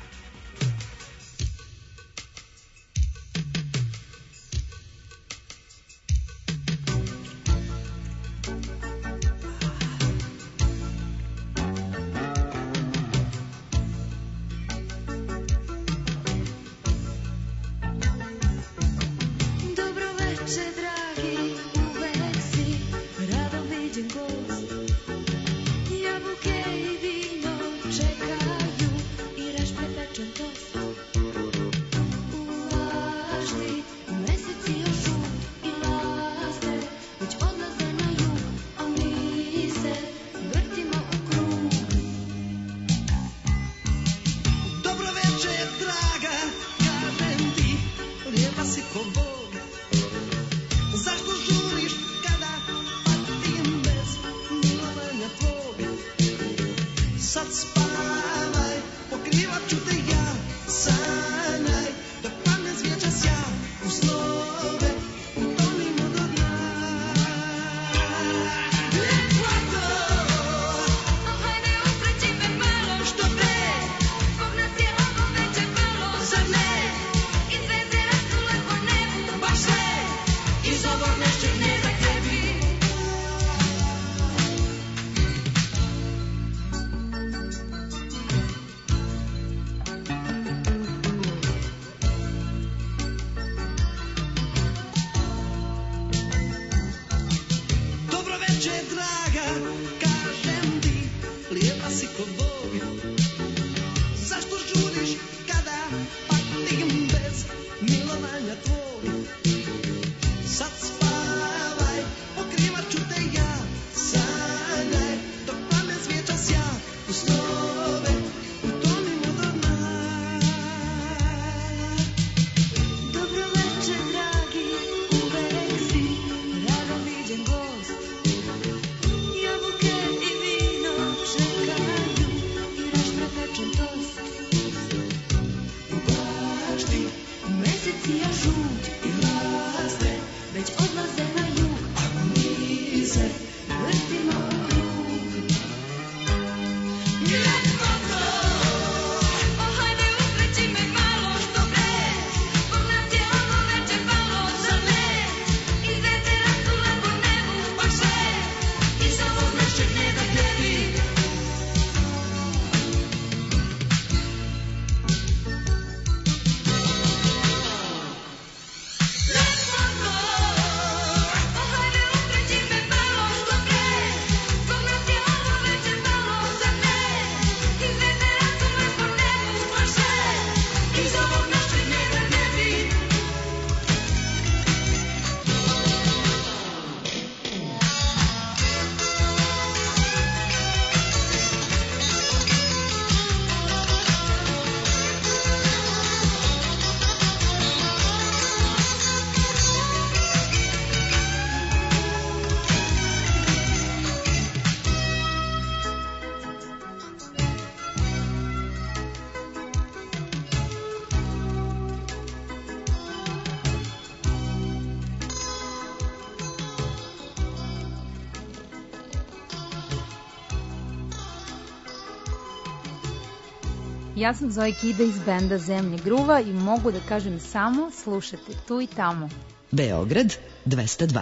Ja sam Zoe Kida iz benda Zemlje gruva i mogu da kažem samo slušate tu i tamo. Beograd 202.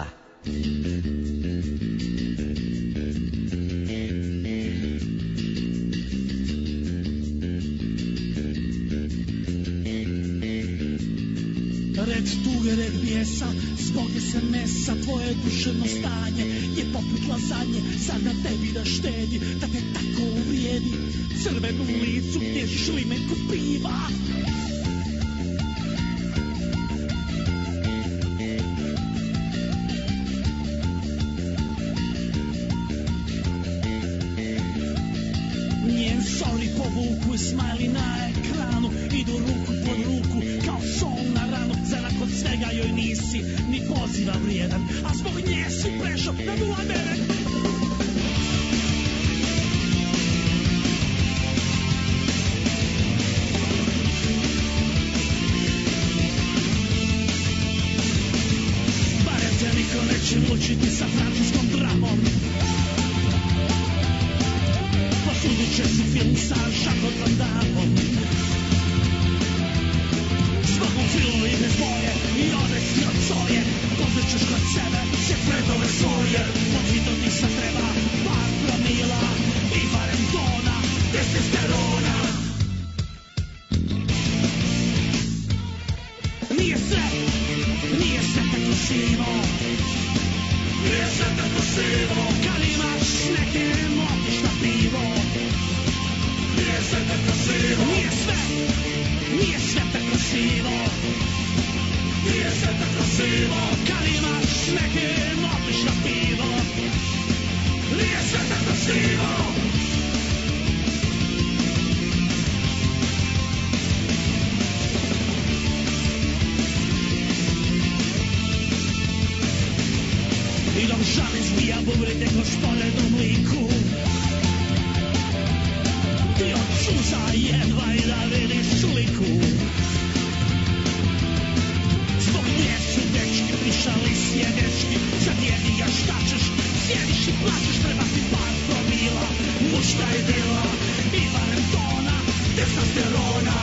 Red tuge, red bijesa, zbog SMS-a tvoje duševno stanje je poput lazanje, sada tebi da štedi, da te tako uvrijedi, crvenu licu gdježiš limenku piva. Njen sorry povuku i smiley na ekranu, idu ruku pod ruku kao sol na ranu. Za nakon svega joj nisi ni poziva vrijedan, a zbog nje si prešao na 09. Barem te niko neće mučiti sa francuskom dramom. Posudit će si film sa Jean-Claude Van Damme. Svakom filmu ide boje i odeš ti od soje. Pozet ćeš kod sebe sve predove svoje. Potito ti sad treba par promila i barem tona testosterona. Nije sve tako sivo. Nije sve tako sivo. Kad imaš neke motiš na pivo. Nije sve tako sivo. Nije sve tako sivo. Nije sve tako sivo. Kad imaš neke motiš na pivo. Nije sve tako sivo. I dok žali zbija bubrite kroz poredom liku. Ti od suza jedva i da vidiš sliku. Zbog nje su dečki prišali sjedeški. Sad jedi ga šta ćeš, sjediš i plaćeš, treba ti par promila. Mušta je dila i barem tona testosterona.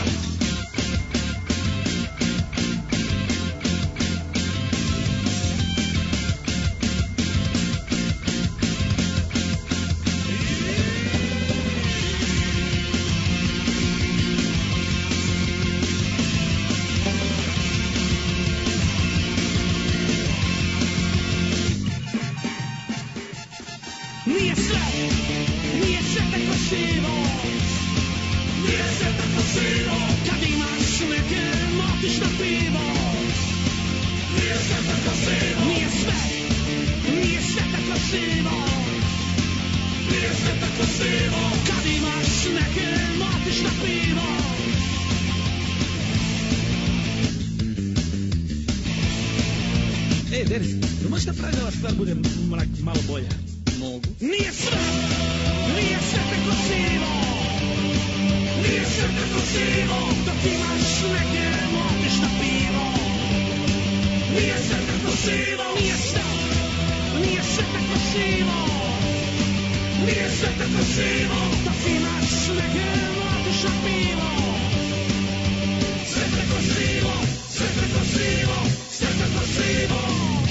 Nije sve tako sivo. Nije sve tako sivo. Kad imaš neke motiš na pivo. Nije sve tako sivo. Nije sve tako sivo. Nije sve tako sivo. Kad imaš neke motiš na pivo. Ej, Denis, možeš da pravi da ova stvar bude malo bolja? Mogu. Nije sve tako sivo. Nije sve tako sivo. Dok imaš neke motiš na pivo. Nije sve tako sivo. Nije sve tako sivo. Nije sve tako sivo. Dok imaš neke motiš na pivo. Sve tako sivo. Sve tako sivo. Sve tako sivo.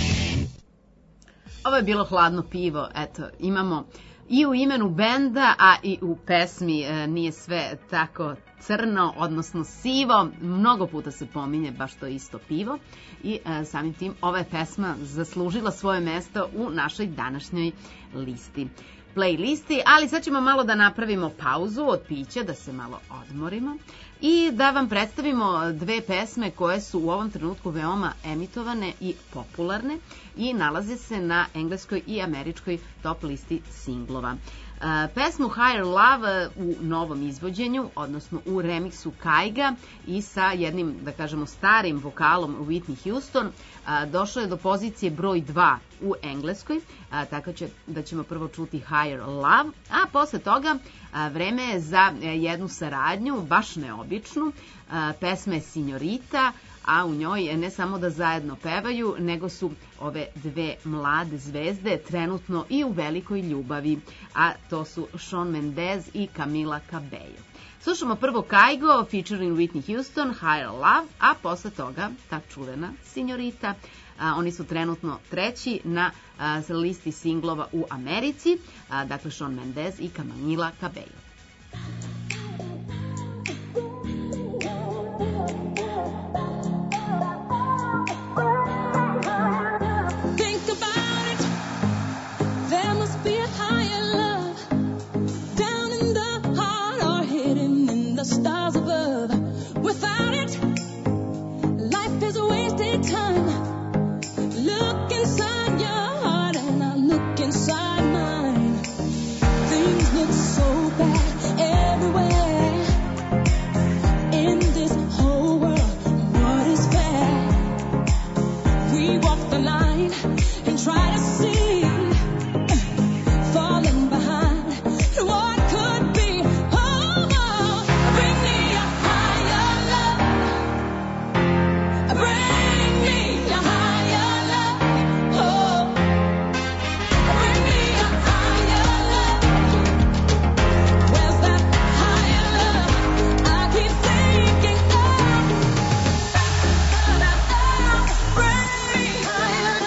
Ovo je bilo Hladno pivo, eto, imamo i u imenu benda, a i u pesmi nije sve tako crno, odnosno sivo, mnogo puta se pominje baš to isto pivo i samim tim ova je pesma zaslužila svoje mesto u našoj današnjoj listi. Playlisti, ali sad ćemo malo da napravimo pauzu od pića, da se malo odmorimo i da vam predstavimo dve pesme koje su u ovom trenutku veoma emitovane i popularne i nalaze se na engleskoj i američkoj top listi singlova. Pesmu Higher Love u novom izvođenju, odnosno u remiksu Kaiga i sa jednim, da kažemo, starim vokalom Whitney Houston, došlo je do pozicije broj 2 u engleskoj, tako da ćemo prvo čuti Higher Love, a posle toga vreme je za jednu saradnju, baš neobičnu, pesma je Signorita, a u njoj ne samo da zajedno pevaju, nego su ove dve mlade zvezde trenutno i u velikoj ljubavi, a to su Shawn Mendes i Camila Cabello. Slušamo prvo Kygo featuring Whitney Houston, Higher Love, a posle toga ta čuvena Signorita. Oni su trenutno treći na listi singlova u Americi, dakle Shawn Mendes i Camila Cabello. Think about it. There must be a higher love down in the heart or hidden in the stars above. Without it, life is a wasted time. Look inside your heart and I look inside mine. Things look so bad everywhere. In this whole world, what is fair? We walk the line and try to see, falling behind what could be. Oh, bring me a higher love. Bring me a higher love. Oh, bring me a higher love. Where's that higher love? I keep thinking of. Bring me higher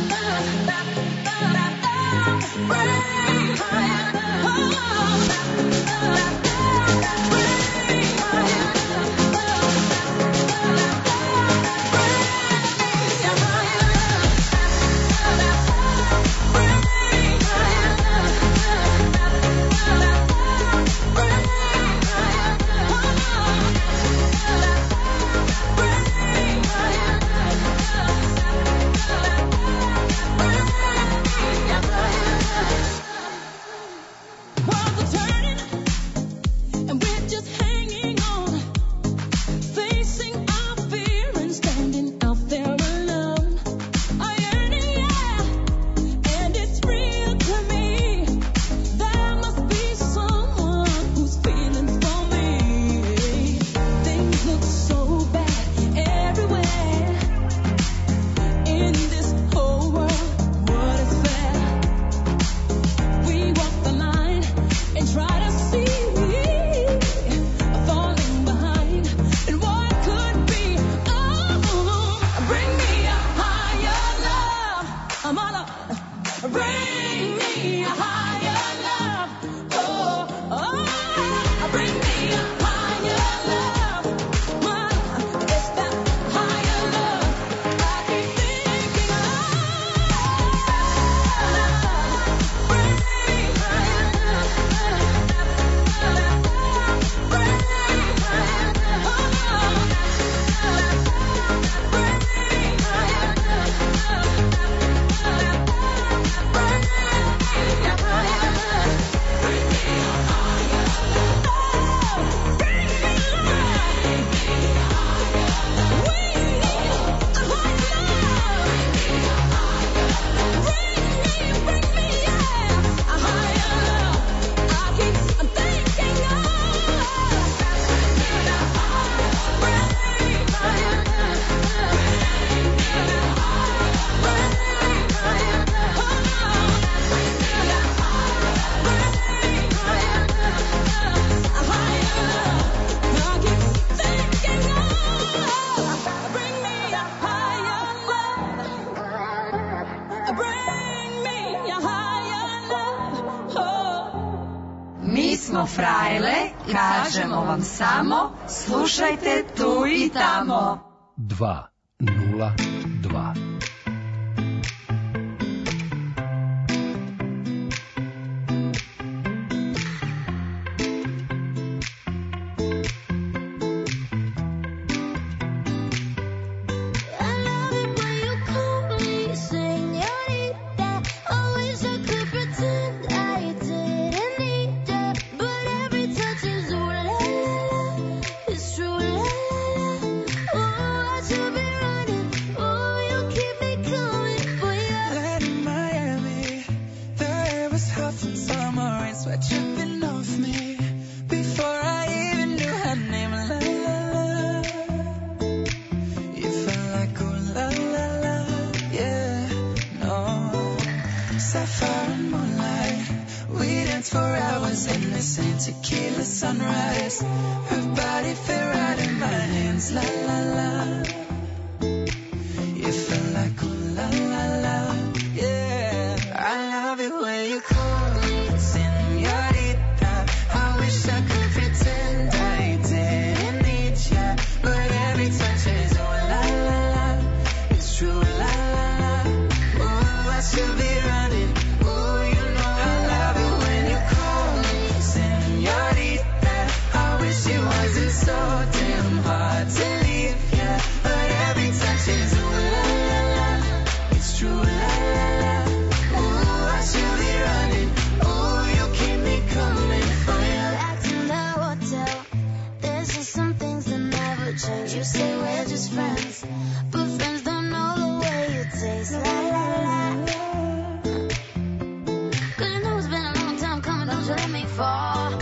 worlds are turning, and we're just hanging on, facing our fear and standing out there alone. I yearning, yeah, and it's real to me. There must be someone who's feeling for me. Things look so bad everywhere. In this whole world, what is fair? We walk the line and try to see, falling behind and what could be. Oh, bring me a higher love. I'm all up. Bring me a higher love. Oh, bring me a higher love. It's that higher love I keep thinking of. Bring me higher Mi smo frajle, kažemo vam samo, slušajte tu i tamo. 202. It's true, la la la. Oh, I should be running. Oh, you keep was innocent, tequila sunrise. Her body fit right in my hands, la la la. You feel like ooh la la la, yeah. I love it when you call me señorita. I wish I could pretend I didn't need ya, but every touch is ooh la la la. It's true, la la la. Ooh, I should be running. Ooh, you know I love it when you call me señorita. I wish it wasn't so damn hard to leave ya, but every touch is ooh la la la. It's true, la la la. Ooh, I should be running. Ooh, you keep me coming for ya. Back in the hotel, there's just some things that never change. You say we're just friends, but friends don't know the way you taste. La la la. 'Cause you know it's been a long time coming, don't you let me fall.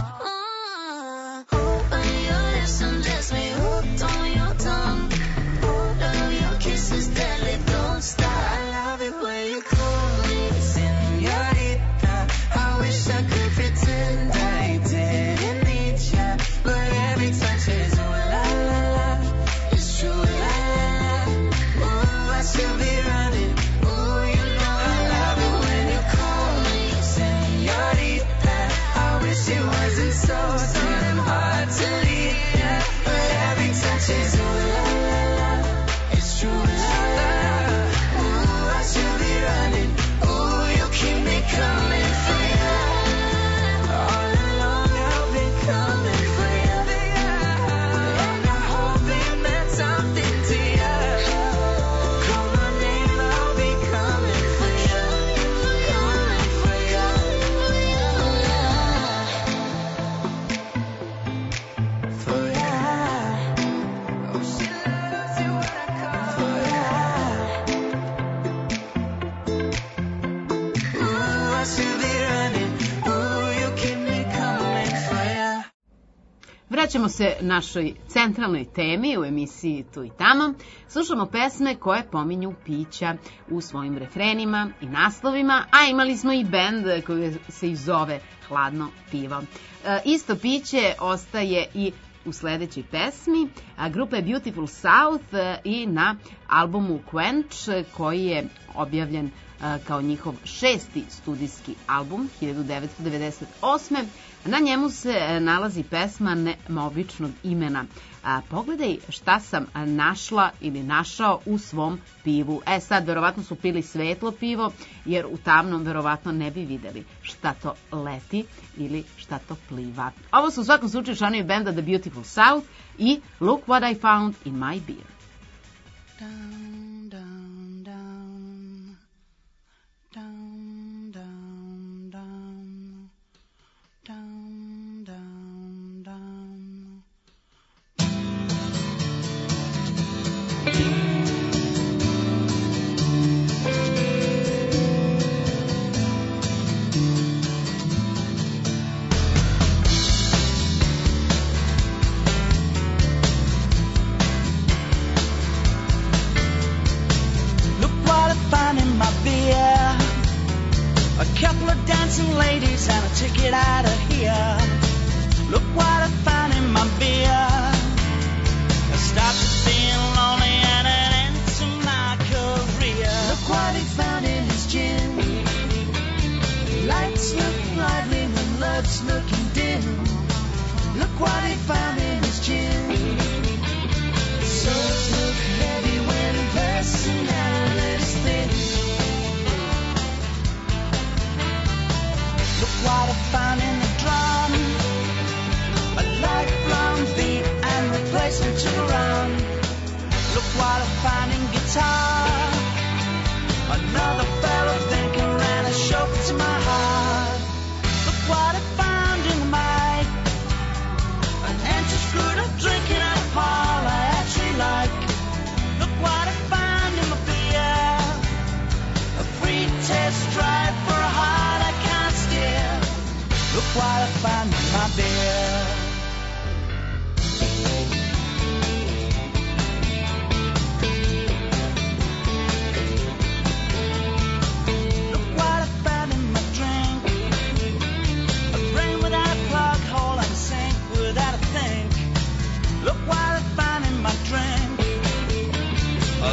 On your lips, undress me, hooked on your tongue. Love your kisses deadly, don't stop. I love it when you call me señorita. I wish I could pretend I didn't need ya, but every touch is ooh la la la. It's true, la la la. Ooh, I should be running. Ooh, you know I love it when you call me señorita. I wish it wasn't so damn hard to leave ya, but every touch is ooh la la la. It's true, la la la. Ooh, I should be running. Ooh, you keep me coming for ya. All along I've been coming for ya, and I hope it meant something to ya. Call my name, I'll be coming for ya, coming for ya. For ya. Oh, she loves you when I call for ya. Ooh, I should be running. Ooh, you keep me coming for ya. Vraćamo se našoj centralnoj temi u emisiji Tu i tamo. Slušamo pesme koje pominju pića u svojim refrenima i naslovima, a imali smo i bend koji se i zove Hladno pivo. Isto piće ostaje i u sledećoj pesmi. Grupa je Beautiful South i na albumu Quench koji je objavljen kao njihov 6. studijski album 1998. Na njemu se nalazi pesma neobičnog imena. Pogledaj šta sam našla ili našao u svom pivu. Sad, verovatno su pili svetlo pivo, jer u tamnom verovatno ne bi videli šta to leti ili šta to pliva. Ovo su u svakom slučaju članovi benda The Beautiful South i Look What I Found in My Beer. Down, down, down. Down, down, down. Down, down, down. Look what I found in my beer. A couple of dancing ladies and a ticket out of here. Look what I found in my beer. I stopped being lonely and an end to my career. Look what he found in his gin. Lights look lively when love's looking dim. Look what he found in his gin. Souls look heavy when personality's thin. Look what I found in the drum. A light blonde beat and replacement to run. Look what I found in guitar. Another fellow thinker and a chauffeur to my heart. Look what I found in the mic. An empty screwed up drinking alcohol I actually like. Look what I found in my beer. A free test drive for a heart I can't steer. Look what I found in my beer.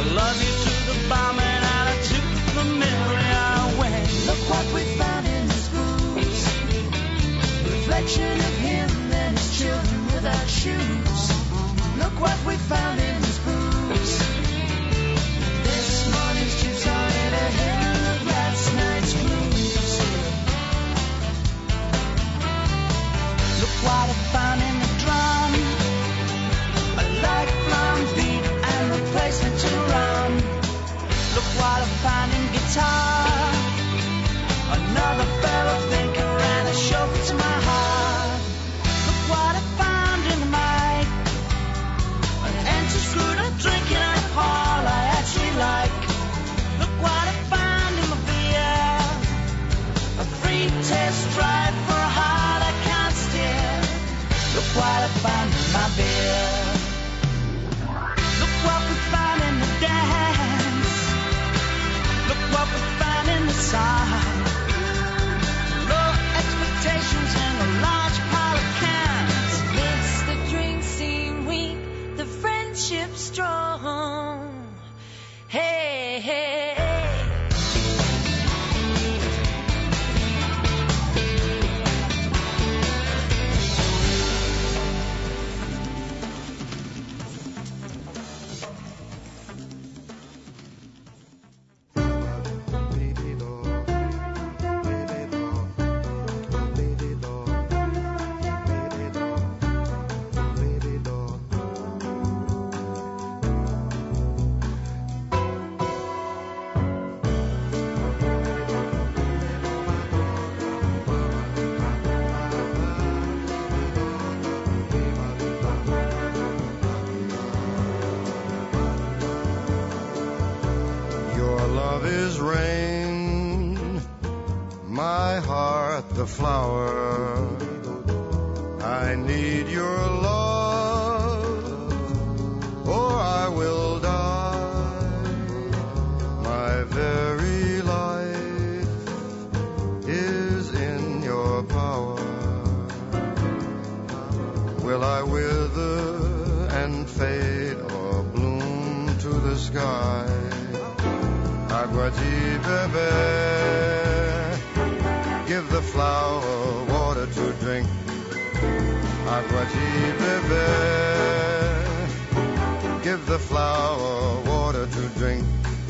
love you to the bottom and out to the middle I went. Look what we found in his boots, reflection of him and his children without shoes. Look what we found in his boots. This morning's juice already ahead of last night's blues. Look what I found in the drum, a lifelong beat and replacement to run. Look what I found in guitar, another fellow thinker and a chauffeur to my heart. Look what I found in the mic, an empty screwed up drinking alcohol I actually like. Look what I found in my beer, a free test drive for a heart I can't steer. Look what I found in my beer. Look what we found in the dance. Look what we found in the song. Low expectations and a large pile of cans. Makes the drink seem weak, the friendship strong. Hey, hey, hey. The flower, I need your love, or I will die. My very life is in your power. Will I wither and fade or bloom to the sky? Agua de beber, give the flower water to drink. Agua de beber, give the flower water to drink.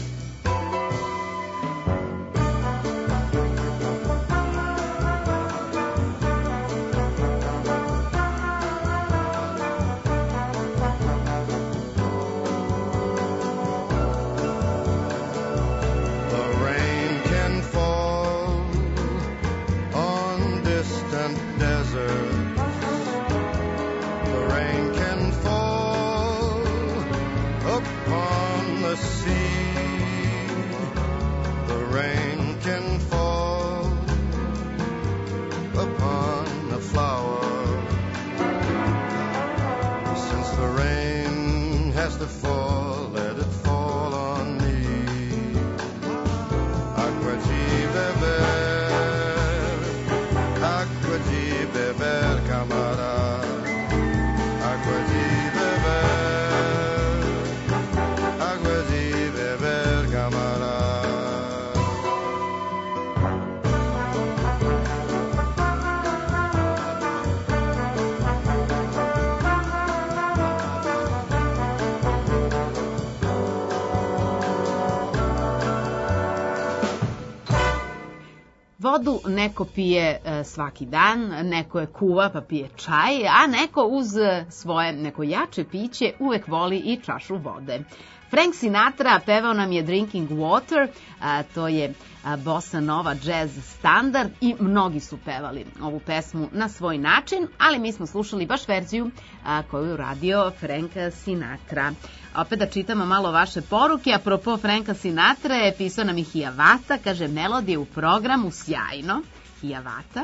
Vodu neko pije svaki dan, neko je kuva pa pije čaj, a neko uz svoje neko jače piće uvek voli i čašu vode. Frank Sinatra pevao nam je Drinking Water, to je bossa nova jazz standard i mnogi su pevali ovu pesmu na svoj način, ali mi smo slušali baš verziju koju je uradio Frank Sinatra. Opet da čitamo malo vaše poruke. Apropo Franka Sinatra je pisao nam i Hiawatha, kaže melodije u programu sjajno, Hiawatha.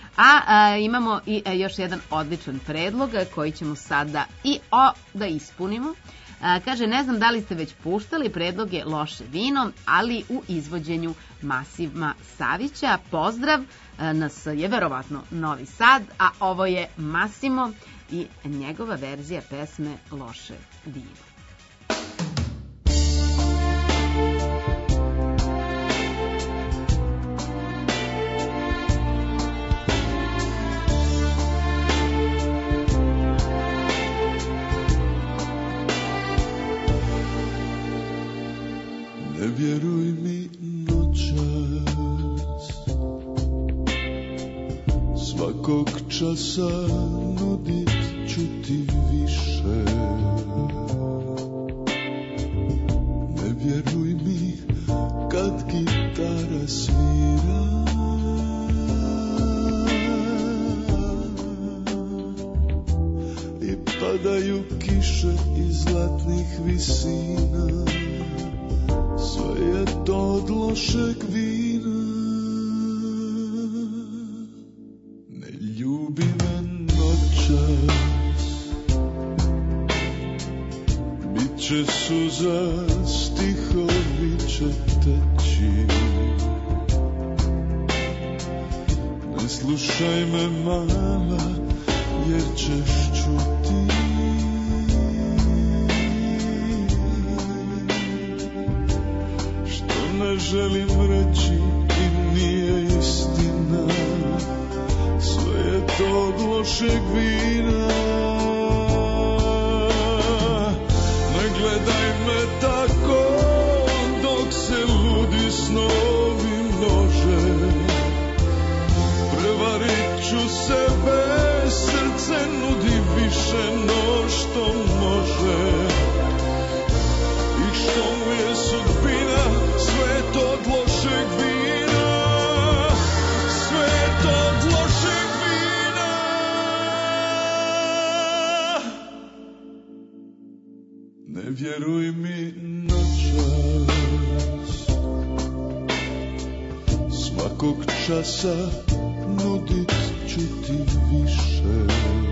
A imamo i još jedan odličan predlog koji ćemo sada i da ispunimo. Kaže, ne znam da li ste već puštali, predlog je Loše vino, ali u izvođenju Masima Savića. Pozdrav, nas je verovatno Novi Sad, a ovo je Masimo i njegova verzija pesme Loše vino. Ne vjeruj mi noćas, svakog časa nudit ću ti više. Ne vjeruj mi kad gitara svira, i padaju kiše iz zlatnih visina. Sve je to od lošeg vina. Ne ljubi me noćas, biće suza, stihovi će teći. Ne slušaj me mama, jer ćeš čuti. Ne želim reći i nije istina, sve je to od lošeg vina. Ne gledaj me tako dok se ludi snovi množe. Prevarit ću sebe, srce nudi više no što može. I što mu je sudbina, sve to od lošeg vina, sve to od lošeg vina. Ne vjeruj mi noćas, svakog časa nudit ću ti više.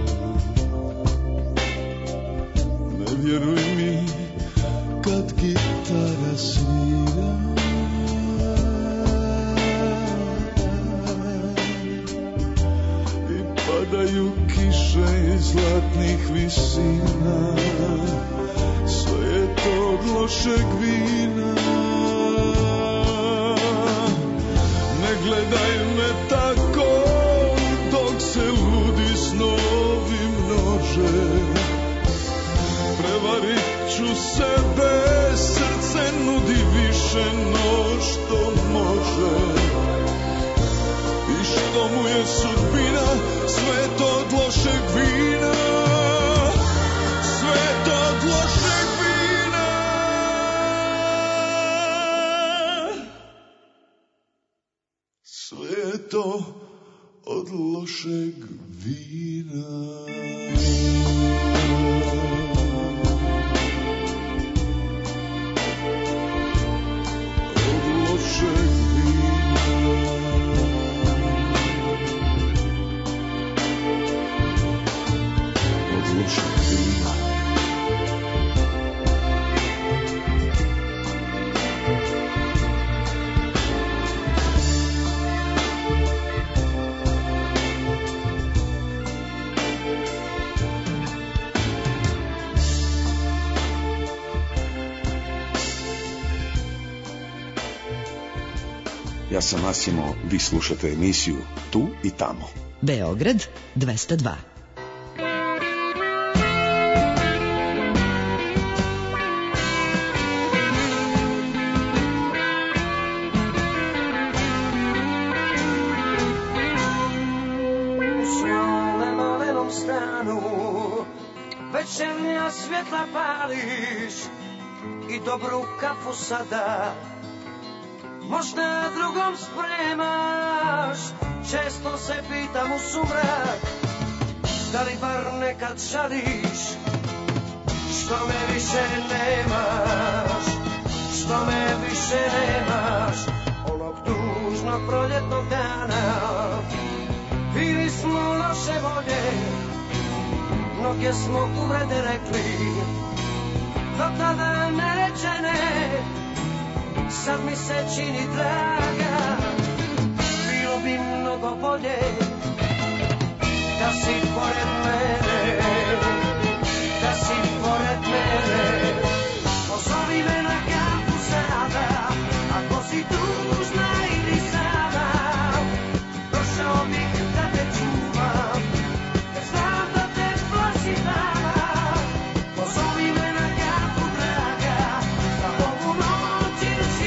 Ne vjeruj mi kad gitara svira, i padaju kiše iz zlatnih visina. Sve je to od lošeg vina. Ne gledaj me tako dok se ludi snovi množe. Prevarit ću sebe, srce nudi više no što može. I što mu je sudbina, sve to od lošeg vina, sve to od lošeg vina. Sve to od lošeg vina. Ja sam Asimo, vi slušate emisiju Tu i tamo. Beograd 202. U svome malenom stanu večernja svjetla pališ i dobru kafu sada možda drugom spremaš. Često se pitam u sumrak, da li bar nekad žališ što me više nemaš, što me više nemaš. Onog tužnog proljetnog dana bili smo loše volje, mnoge smo uvrede rekli, do tada nerečene. Sad mi se čini draga, bilo bi mnogo bolje da si pored mene, da si pored mene. Pozovi me na kafu sada, ako si tužna ili sama. Došao bih da te čuvam, jer znam da te plaši dana. Pozovi me na kafu draga, za ovu noć ili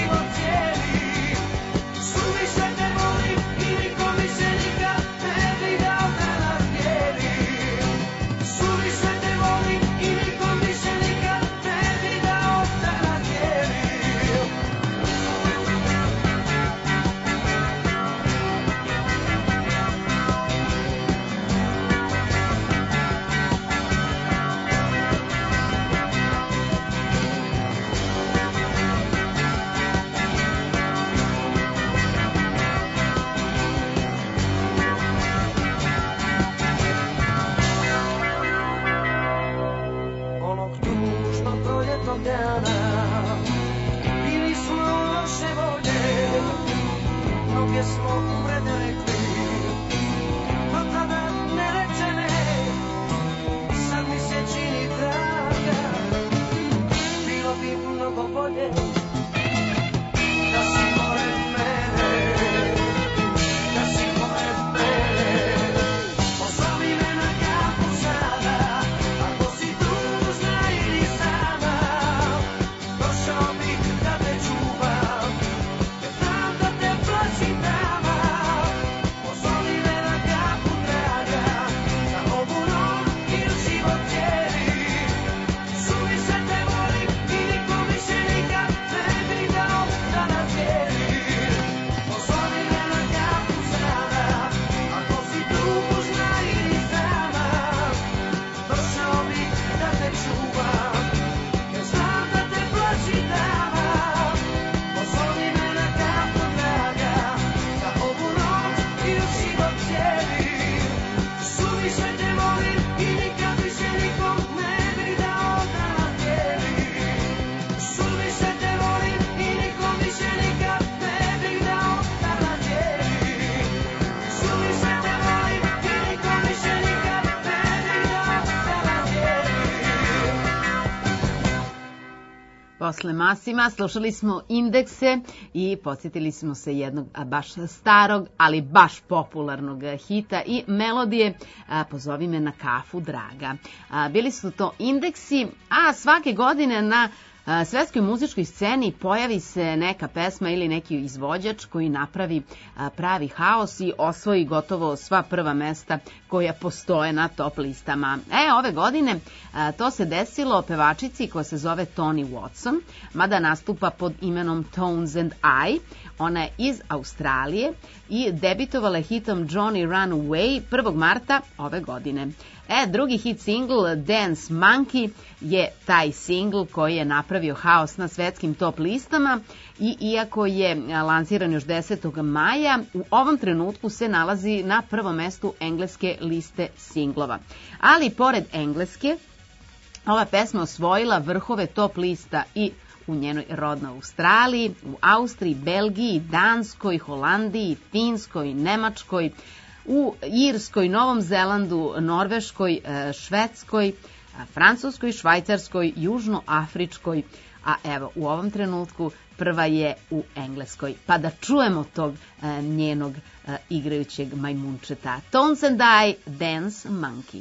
posle Masima slušali smo Indekse i podsjetili smo se jednog baš starog, ali baš popularnog hita i melodije Pozovi me na kafu, draga. Bili su to Indeksi, a svake godine na svetskoj muzičkoj sceni pojavi se neka pesma ili neki izvođač koji napravi pravi haos i osvoji gotovo sva prva mesta koja postoje na top listama. Ove godine to se desilo pevačici koja se zove Toni Watson, mada nastupa pod imenom Tones and I. Ona je iz Australije i debitovala je hitom Johnny Run Away 1. marta ove godine. Drugi hit single Dance Monkey je taj single koji je napravio haos na svetskim top listama i iako je lansiran još 10. maja, u ovom trenutku se nalazi na prvom mestu engleske liste singlova. Ali pored engleske, ova pesma osvojila vrhove top lista i u njenoj rodnoj Australiji, u Austriji, Belgiji, Danskoj, Holandiji, Finskoj, Nemačkoj, u Irskoj, Novom Zelandu, Norveškoj, Švedskoj, Francuskoj, Švajcarskoj, Južnoafričkoj, a evo u ovom trenutku prva je u Engleskoj. Pa da čujemo tog njenog igrajućeg majmunčeta. Tones and I, Dance Monkey.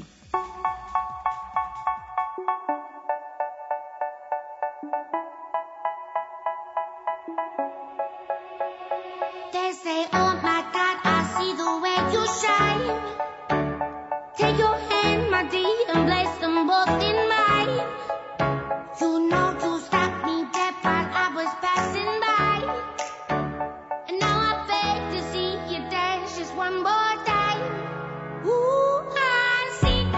They say, oh my God, I see the way you shine. Take your hand, my dear, and place them both in mine. You know you stopped me dead while I was passing by. And now I beg to see you dance just one more time. Ooh, I see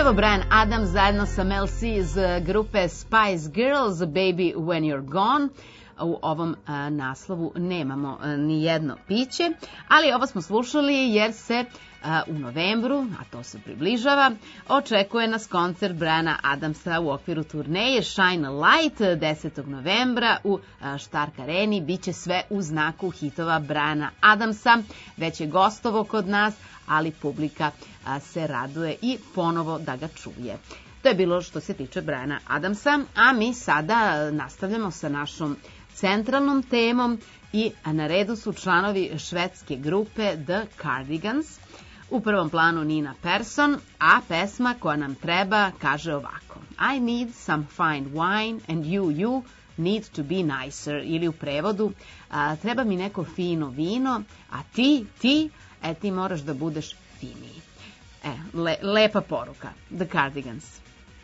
evo Bryan Adams zajedno sa Mel C iz grupe Spice Girls, Baby When You're Gone. U ovom naslovu nemamo ni jedno piće, ali ovo smo slušali jer se u novembru, a to se približava, očekuje nas koncert Bryana Adamsa u okviru turneje Shine a Light 10. novembra u Stark Areni. Biće sve u znaku hitova Bryana Adamsa. Već je gostovo kod nas, ali publika se raduje i ponovo da ga čuje. To je bilo što se tiče Bryana Adamsa, a mi sada nastavljamo sa našom centralnom temom i na redu su članovi švedske grupe The Cardigans. U prvom planu Nina Persson, a pesma koja nam treba kaže ovako: I need some fine wine and you need to be nicer, ili u prevodu treba mi neko fino vino, a ti moraš da budeš finiji. Lepa poruka. The Cardigans.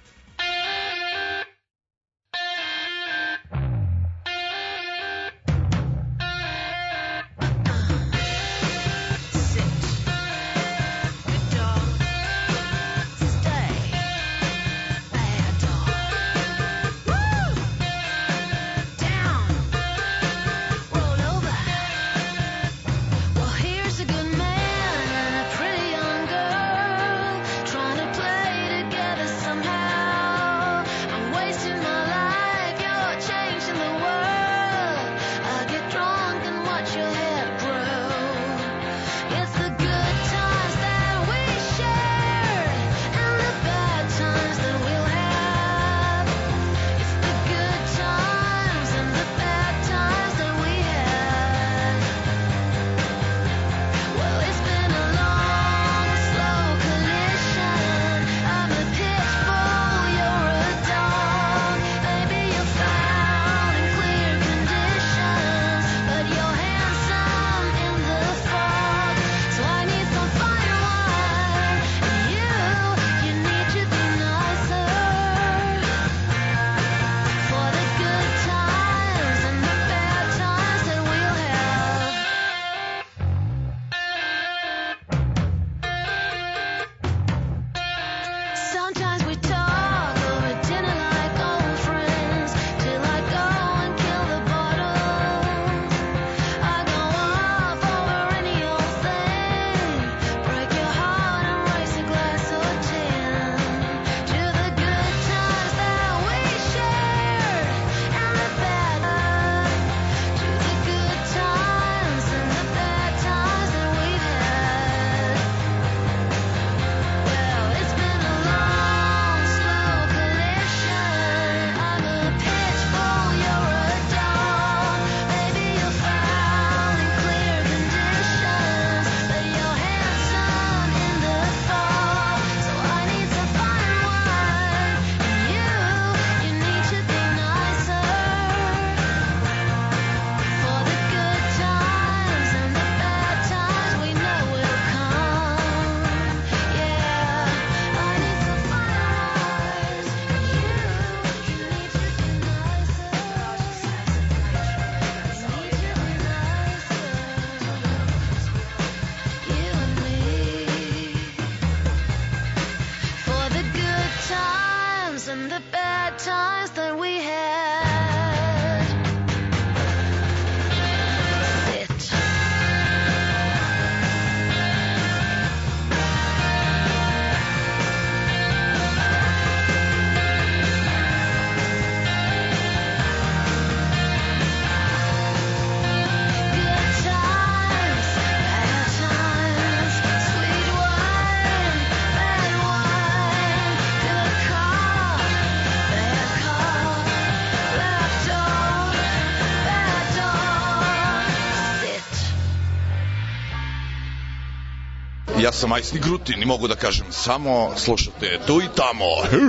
Ja sam Majsni Grutin i mogu da kažem samo slušate tu i tamo.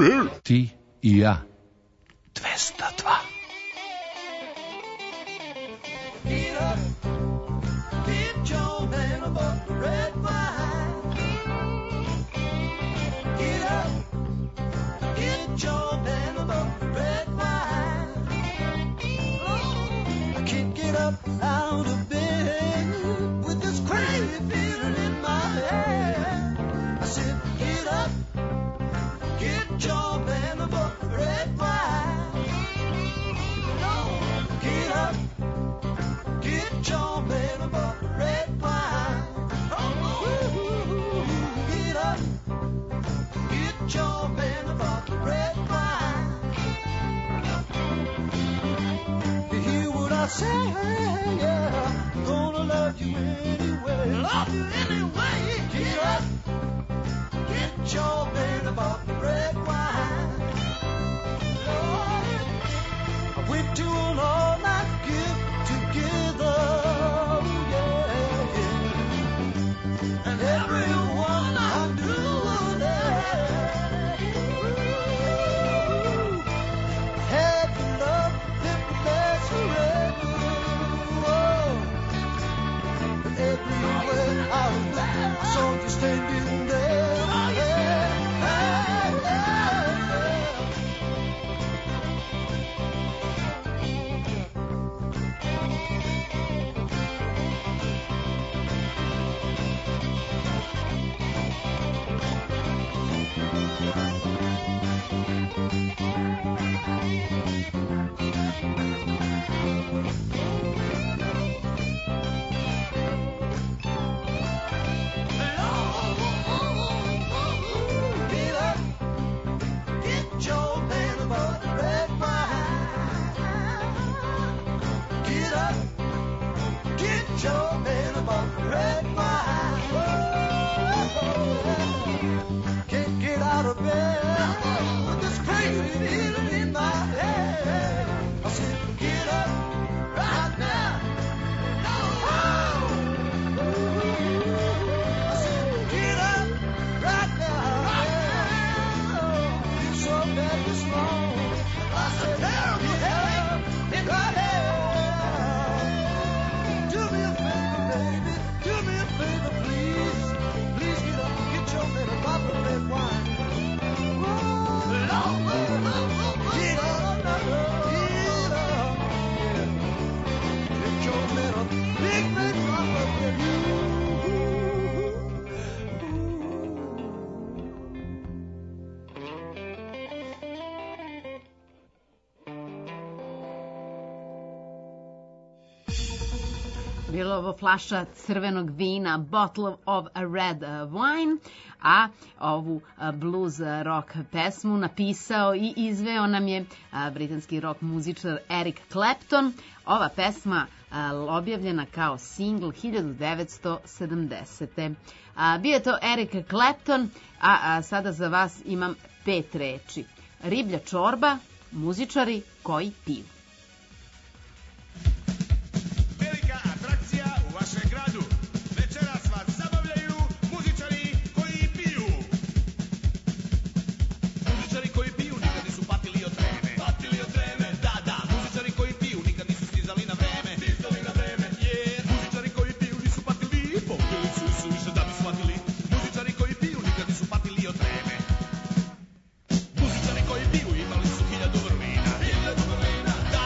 Ti i ja. 202. Get up, get your man above the red wine. Get up, get your man above the red wine. I can't get up out of bed with this crazy feeling in my head. I said, get up, I say, yeah, gonna love you anyway. Love you anyway. Get up, get your man about the red wine. Lord, I went to an all-night get together, yeah, yeah. And everyone I knew was there. Had the love that would last forever. Whoa. But everywhere I went, I saw you standing there. Yeah, yeah, yeah. Bilo ovo flaša crvenog vina, Bottle of Red Wine, a ovu blues rock pesmu napisao i izveo nam je britanski rock muzičar Eric Clapton. Ova pesma objavljena kao singl 1970. Bio je to Eric Clapton, a sada za vas imam 5 reči. Riblja čorba, muzičari koji piju. Muzičari koji piju imali su 1000 vrlina.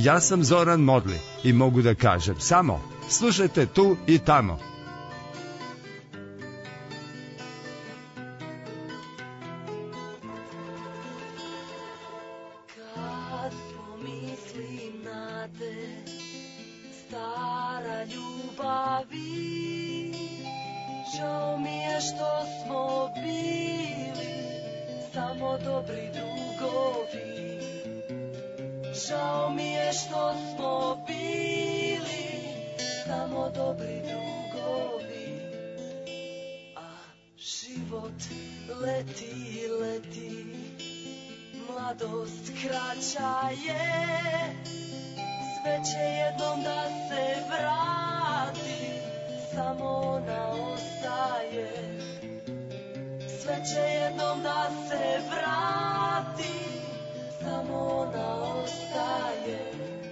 Ja sam Zoran Modli i mogu da kažem samo slušajte tu i tamo. Kad pomislim na te, stara ljubavi, žao mi je što smo bili samo dobri drugovi. Žao mi je što smo bili samo dobri drugovi. A život leti, leti, mladost kraća je, sve će jednom da se vrati, samo ona ostaje. Sve će jednom da se vrati, samo ona ostaje.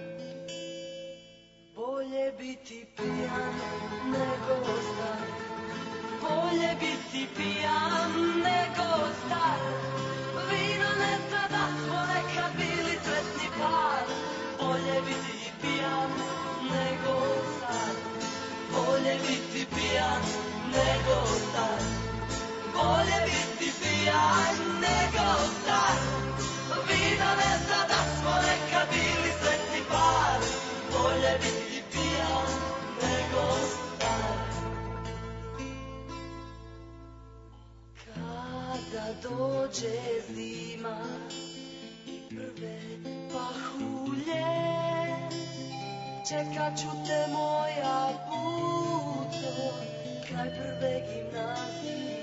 Bolje biti pijan nego star, bolje biti pijan nego star. Vino ne zna da smo nekad bili sretni par. Bolje biti pijan nego star, bolje biti pijan nego star. Bolje biti pijan nego star. Vino ne zna da smo nekad bili sretni par. Bolje biti pijan nego star. Kada dođe zima i prve pahulje, čekat ću te moja puto kraj prve gimnazije.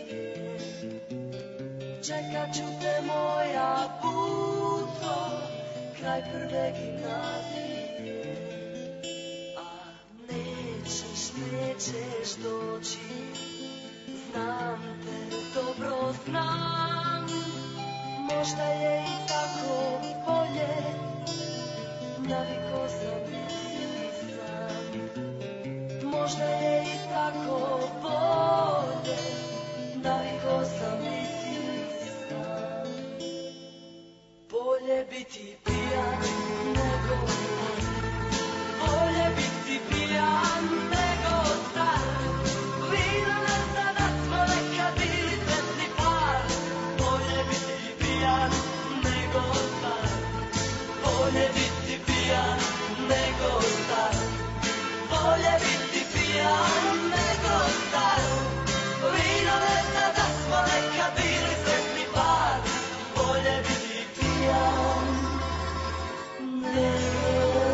Čekat ću te moja puto kraj prve gimnazije. A nećeš, nećeš doći, znam te, dobro znam. Možda je i tako bolje, naviko sam biti sam. Možda je i tako bolje, naviko sam biti sam. Bolje biti pijan nego star, bolje biti pijan nego star. Vino ne zna da smo nekad bili sretni par. Bolje biti pijan nego star, bolje biti pijan nego star. Bolje biti pijan nego star. Vino ne zna da smo nekad bili sretni par. Bolje biti pijan nego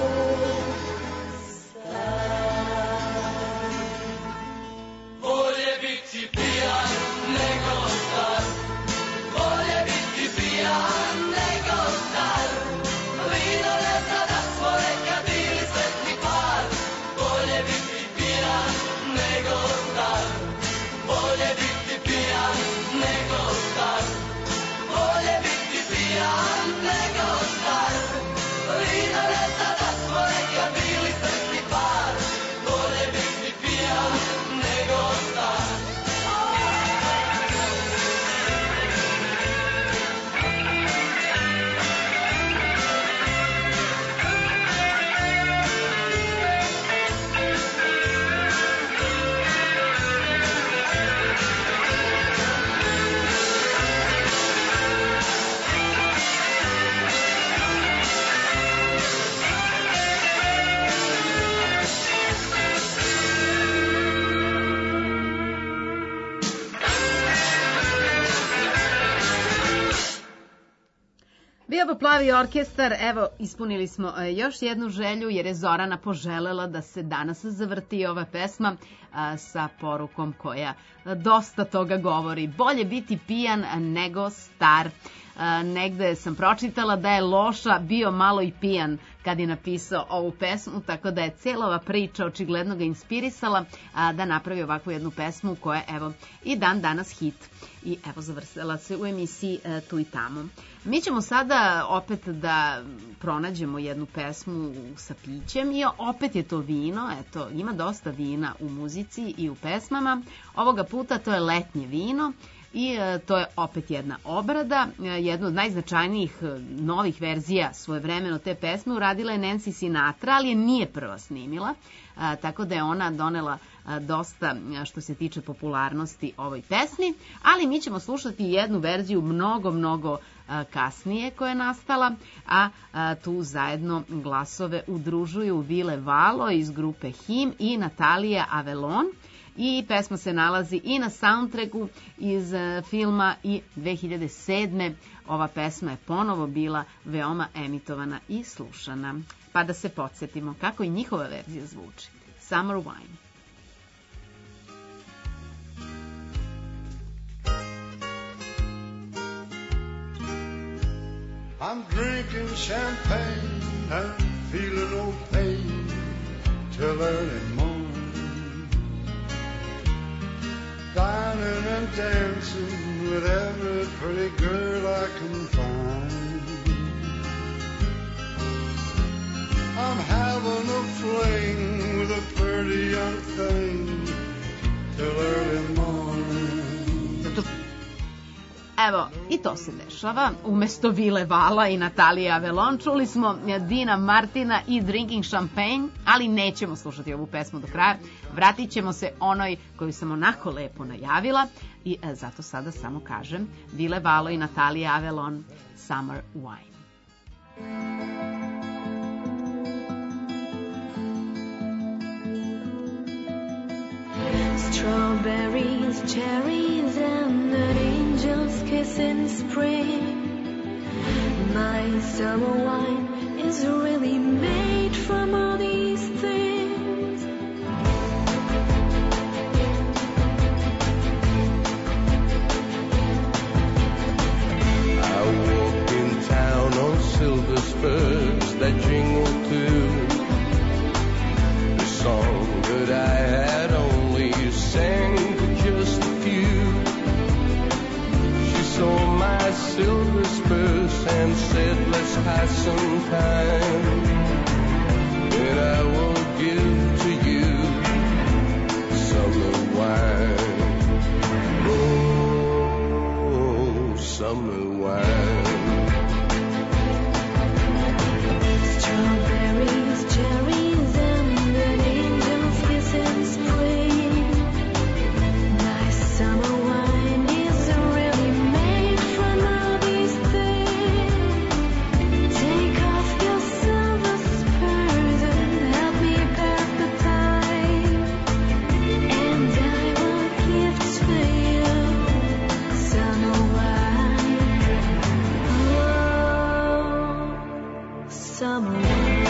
star. Bolje biti pijan nego star. Bolje biti pijan nego star. Vino ne zna da smo nekad bili sretni par. Bolje biti pijan nego star. Bolje biti pijan nego star. Bolje biti pijan nego star. Vino ne zna da smo nekad bili sretni par. Bolje biti pijan nego star. Bio bi Plavi orkestar, evo ispunili smo još jednu želju jer je Zorana poželela da se danas zavrti ova pesma sa porukom koja dosta toga govori. Bolje biti pijan nego star. Negde sam pročitala da je Loša bio malo i pijan kad je napisao ovu pesmu, tako da je cijela ova priča očigledno ga inspirisala da napravi ovakvu jednu pesmu koja je evo i dan danas hit. I evo završila se u emisiji Tu i tamo. Mi ćemo sada opet da pronađemo jednu pesmu sa pićem i opet je to vino, eto ima dosta vina u muzici i u pesmama. Ovoga puta to je letnje vino i to je opet jedna obrada. Jedna od najznačajnijih novih verzija svojevremeno te pesme uradila je Nancy Sinatra, ali je nije prva snimila, tako da je ona donela dosta što se tiče popularnosti ovoj pesmi, ali mi ćemo slušati jednu verziju mnogo kasnije koja je nastala, a tu zajedno glasove udružuju Vile Valo iz grupe Him i Natalija Avelon. I pesma se nalazi i na soundtracku iz filma i 2007. ova pesma je ponovo bila veoma emitovana i slušana. Pa da se podsjetimo kako i njihova verzija zvuči. Summer Wine. I'm drinking champagne and feeling no pain till early morning. Dining and dancing with every pretty girl I can find. I'm having a fling with a pretty young thing till early morning. Evo, i to se dešava. Umesto Vile Vala i Natalije Avelon čuli smo Dina Martina i Drinking Champagne, ali nećemo slušati ovu pesmu do kraja. Vratit ćemo se onoj koju sam onako lepo najavila i zato sada samo kažem Vile Valo i Natalije Avelon, Summer Wine. Strawberries, cherries, and an angel's kiss in spring. My summer wine is really made from all these things. I walk in town on silver spurs that jingle too. The song that I had only sang for just a few. She saw my silver spurs and said, let's pass some time. And I will give to you summer wine. Oh, summer wine. Strawberries, cherries, and an angel's kiss in spring. My summer wine is really made from all these things. Take off your silver spurs and help me pass the time. And I will give to you summer wine. Oh, summer wine.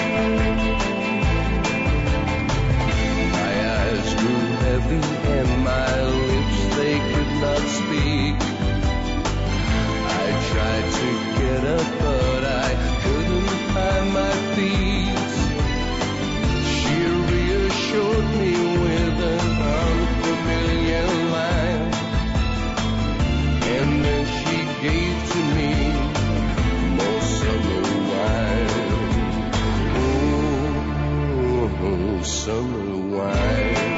My eyes grew heavy and my lips, they could not speak. I tried to get up, but I couldn't find my feet. She reassured me with an unfamiliar line, and then she gave to me more summer wine. Oh, summer wine.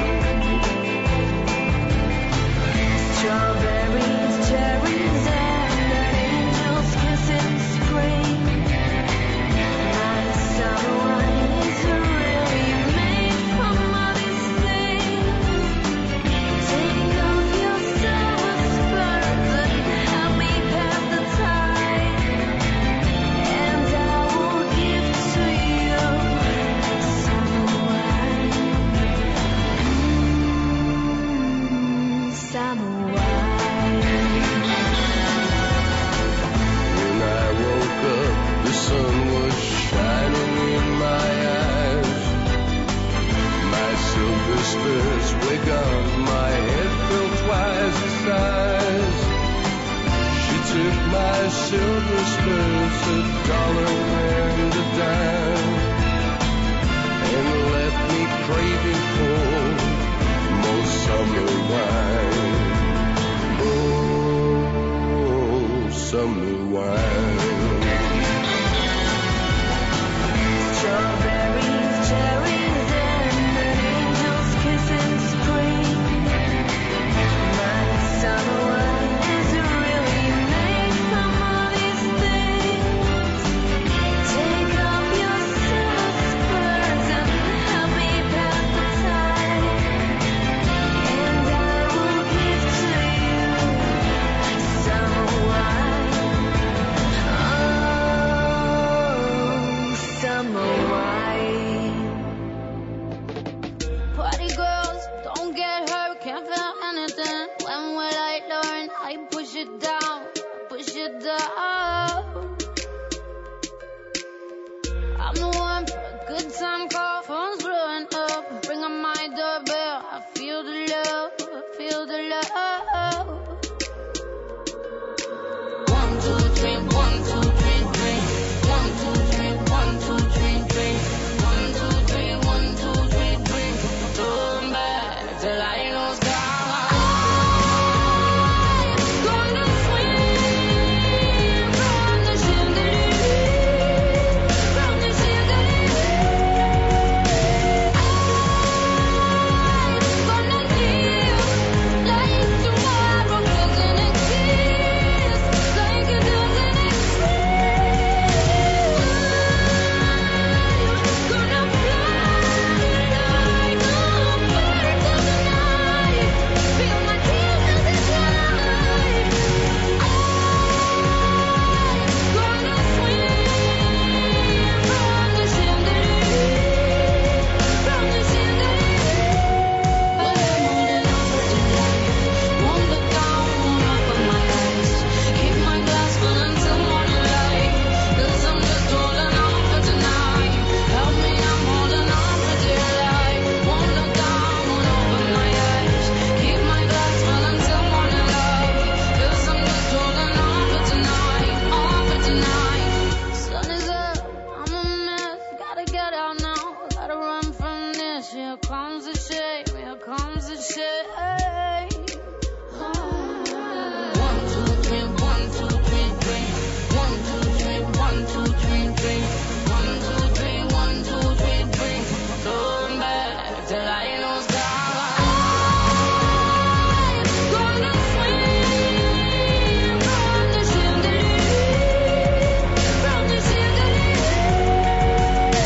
Strawberries, cherries, and an angel's kiss in spring. My summer wine is really made from all these things. Take off your silver spurs and help me pass the time. And I will give to you summer wine. Summer wine. When I woke up, the sun was shining in my eyes. My silver spurs were gone, my head felt twice the size. She took my silver spurs, $1 and a dime, and left me craving for more summer wine. Oh, summer wine. Strawberries, cherries, and an angel's kiss in spring. My summer wine is right. Party girls, don't get hurt, can't feel anything. When will I learn? I push it down, push it down. I'm the one for a good time call, phone's blowing up. Bring on my doorbell, I feel the love, I feel the love. 1, 2, 3, 1, 2, 3, 3. 1, 2, 3, 1, 2, 3, 3. 1, 2, 3, 1, 2, 3, 3. Turn back till I know sky. Gonna swim from the chandelier, from the chandelier. Gonna live like tomorrow doesn't exist, like it doesn't exist. Gonna fly like a bird of the night, feel my tears as they slide. Gonna swim from the chandelier, from the chandelier. But I'm holding on for tonight. Won't look down, won't open my eyes. Keep my glass full until morning light. 'Cause I'm just holding on for tonight. Help me, I'm holding on for dear life. Won't look down, won't open my eyes. Keep my glass full until morning light. 'Cause I'm just holding on for tonight, on for tonight. Sun is up, I'm a mess. Gotta get out now, gotta run from this. Here comes the shame, here comes the shame. 1, 2, 3, 1, 2, 3, 3. 1, 2, 3, 1, 2, 3, 3. 1, 2, 3, 1, 2, 3, 3. Turn back till I know sky. Gonna swim from the chandelier, from the chandelier.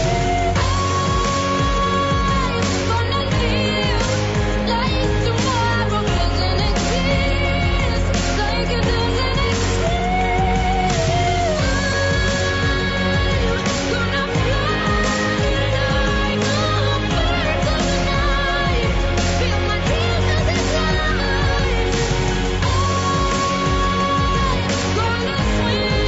Gonna live like tomorrow doesn't exist, like it doesn't exist. Gonna fly like a bird of the night, feel my tears as they slide. Gonna swim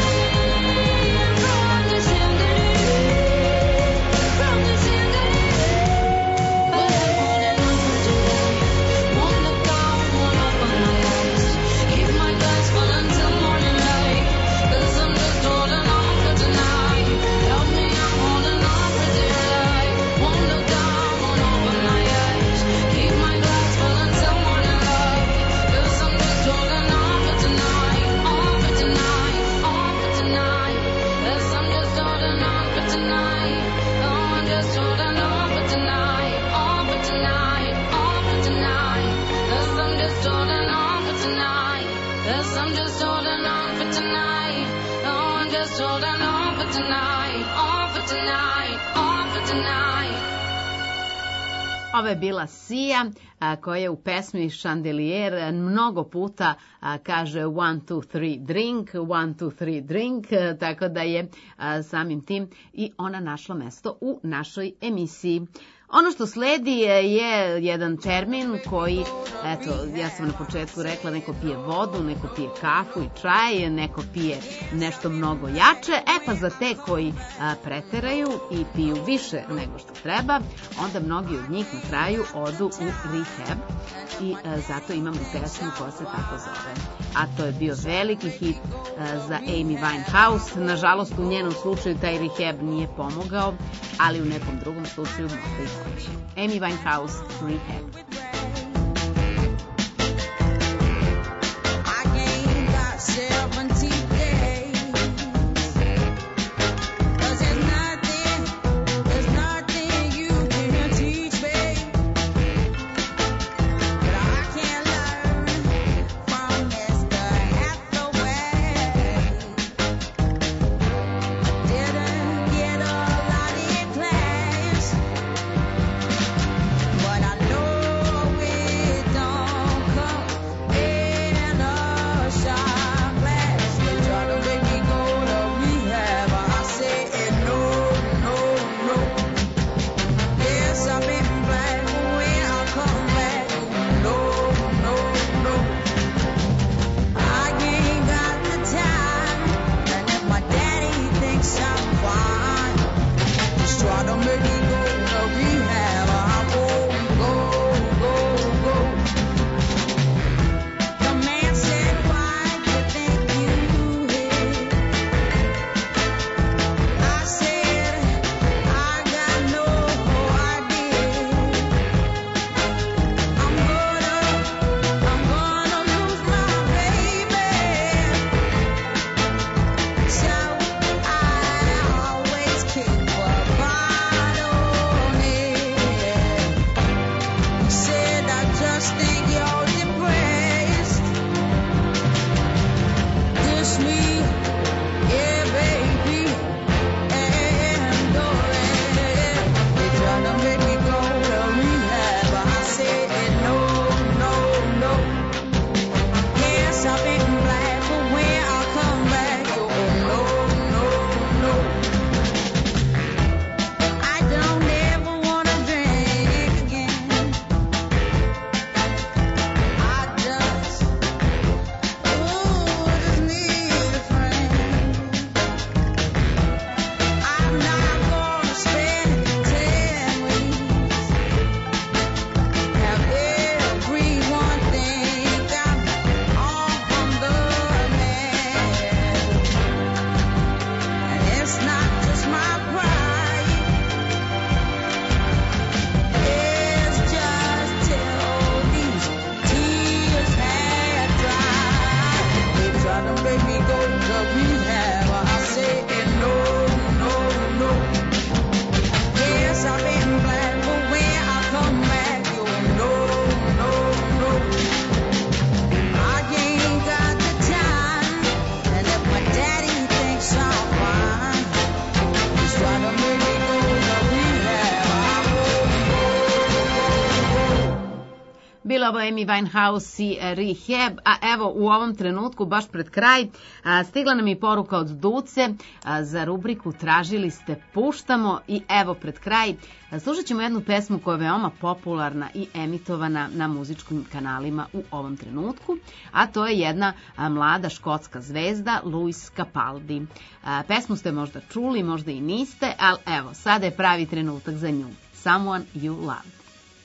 from the chandelier, from the chandelier. But I'm holding on for tonight. Won't look down, won't open my eyes. Keep my glass full until morning light. 'Cause I'm just holding on for tonight. Help me, I'm holding on for dear life. Won't look down, won't open my eyes. Keep my glass full until morning light. 'Cause I'm just holding on for tonight, on for tonight, on for tonight. 'Cause I'm just holding on for tonight. Oh, I'm just holding on for tonight, on for tonight, on for tonight. 'Cause I'm just holding on for tonight. 'Cause I'm just holding on for tonight. Oh, I'm just holding on for tonight, on for tonight, on for tonight. Ovo je bila Sia, koja u pesmi Chandelier mnogo puta kaže 1, 2, 3, drink, 1, 2, 3, drink, tako da je samim tim i ona našla mesto u našoj emisiji. Ono što sledi je jedan termin koji, eto, ja sam na početku rekla, neko pije vodu, neko pije kafu i čaj, neko pije nešto mnogo jače, pa za te koji preteraju i piju više nego što treba, onda mnogi od njih na kraju odu u rehab i zato imamo pesmu koja se tako zove. A to je bio veliki hit za Amy Winehouse. Nažalost, u njenom slučaju taj rehab nije pomogao, ali u nekom drugom slučaju možda i hoće. Amy Winehouse, Rehab. But I know bila ovo Amy Winehouse i Rehab, a evo u ovom trenutku, baš pred kraj, stigla nam je poruka od Duce za rubriku Tražili ste, puštamo, i evo pred kraj slušat ćemo jednu pesmu koja je veoma popularna i emitovana na muzičkim kanalima u ovom trenutku, a to je jedna mlada škotska zvezda, Lewis Capaldi. Pesmu ste možda čuli, možda i niste, ali evo, sada je pravi trenutak za nju. Someone You Loved.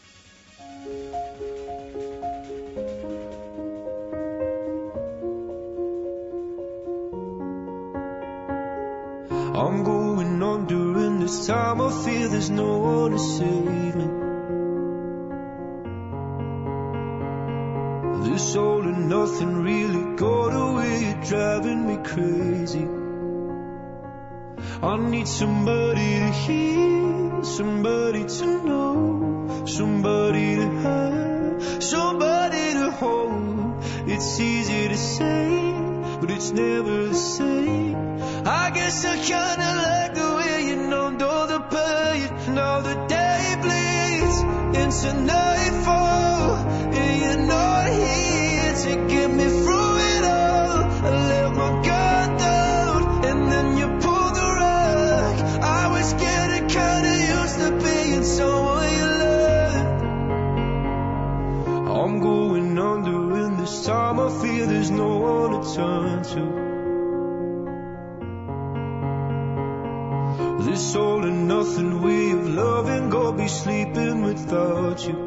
I'm going on during this time. I feel there's no one to save me. This all and nothing really got away, driving me crazy. I need somebody to hear, somebody to know, somebody to have, somebody to hold. It's easy to say, but it's never the same. I guess I kinda like the way you numbed all the pain. Now the day bleeds into nightfall, and you're not here to get me through it all. I let my guard down, and then you pulled the rug. I was getting kinda used to being someone you loved. I'm going under in this time. I feel there's no one to turn to. This all and nothing way of loving, go be sleeping without you.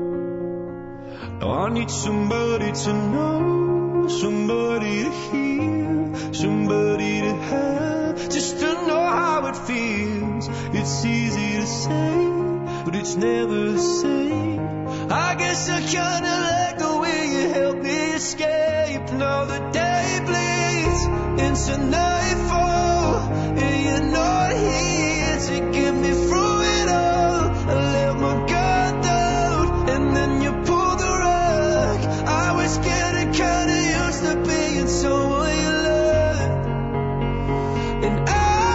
Now I need somebody to know, somebody to hear, somebody to have, just to know how it feels. It's easy to say, but it's never the same. I guess I kinda like the way you help me escape. Now the day bleeds into nightfall, and you're not here to get me through it all. I let my guard down, and then you pulled the rug. I was getting kinda used to being someone you loved, and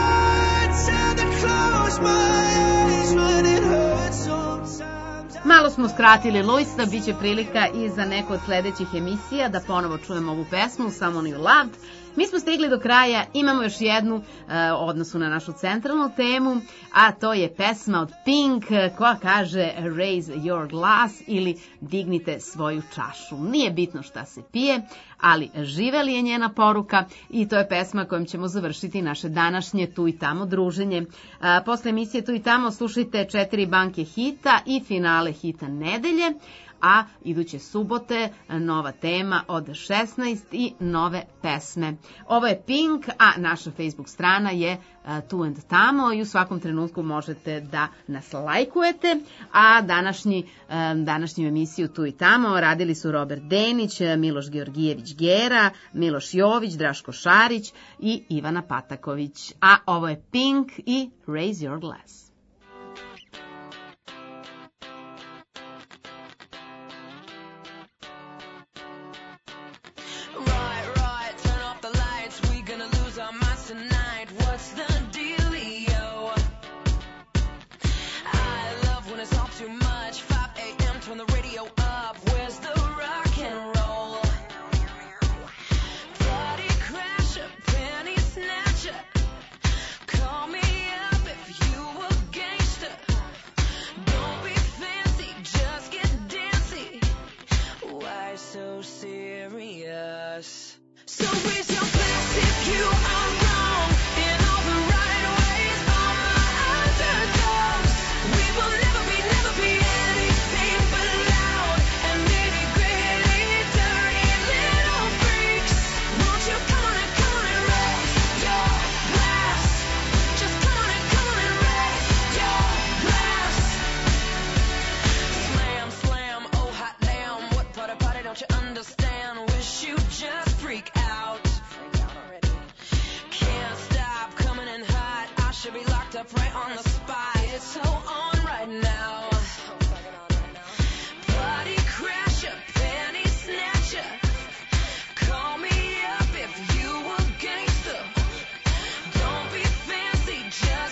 I tend to close my eyes when it hurts sometimes. Malo smo skratili Luisa, bit će prilika i za neko od sledećih emisija da ponovo čujemo ovu pesmu, Someone You Loved. Mi smo stigli do kraja, imamo još jednu odnosu na našu centralnu temu, a to je pesma od Pink koja kaže Raise Your Glass ili dignite svoju čašu. Nije bitno šta se pije, ali živeli je njena poruka i to je pesma kojom ćemo završiti naše današnje Tu i tamo druženje. Posle emisije Tu i tamo slušajte 4 banke hita i finale hita nedelje, a iduće subote nova tema od 16 i nove pesme. Ovo je Pink, a naša Facebook strana je Tu and Tamo i u svakom trenutku možete da nas lajkujete, a današnju emisiju Tu i Tamo radili su Robert Denić, Miloš Georgijević Gera, Miloš Jović, Draško Šarić i Ivana Pataković. A ovo je Pink i Raise Your Glass.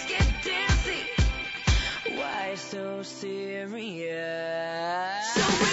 So serious. So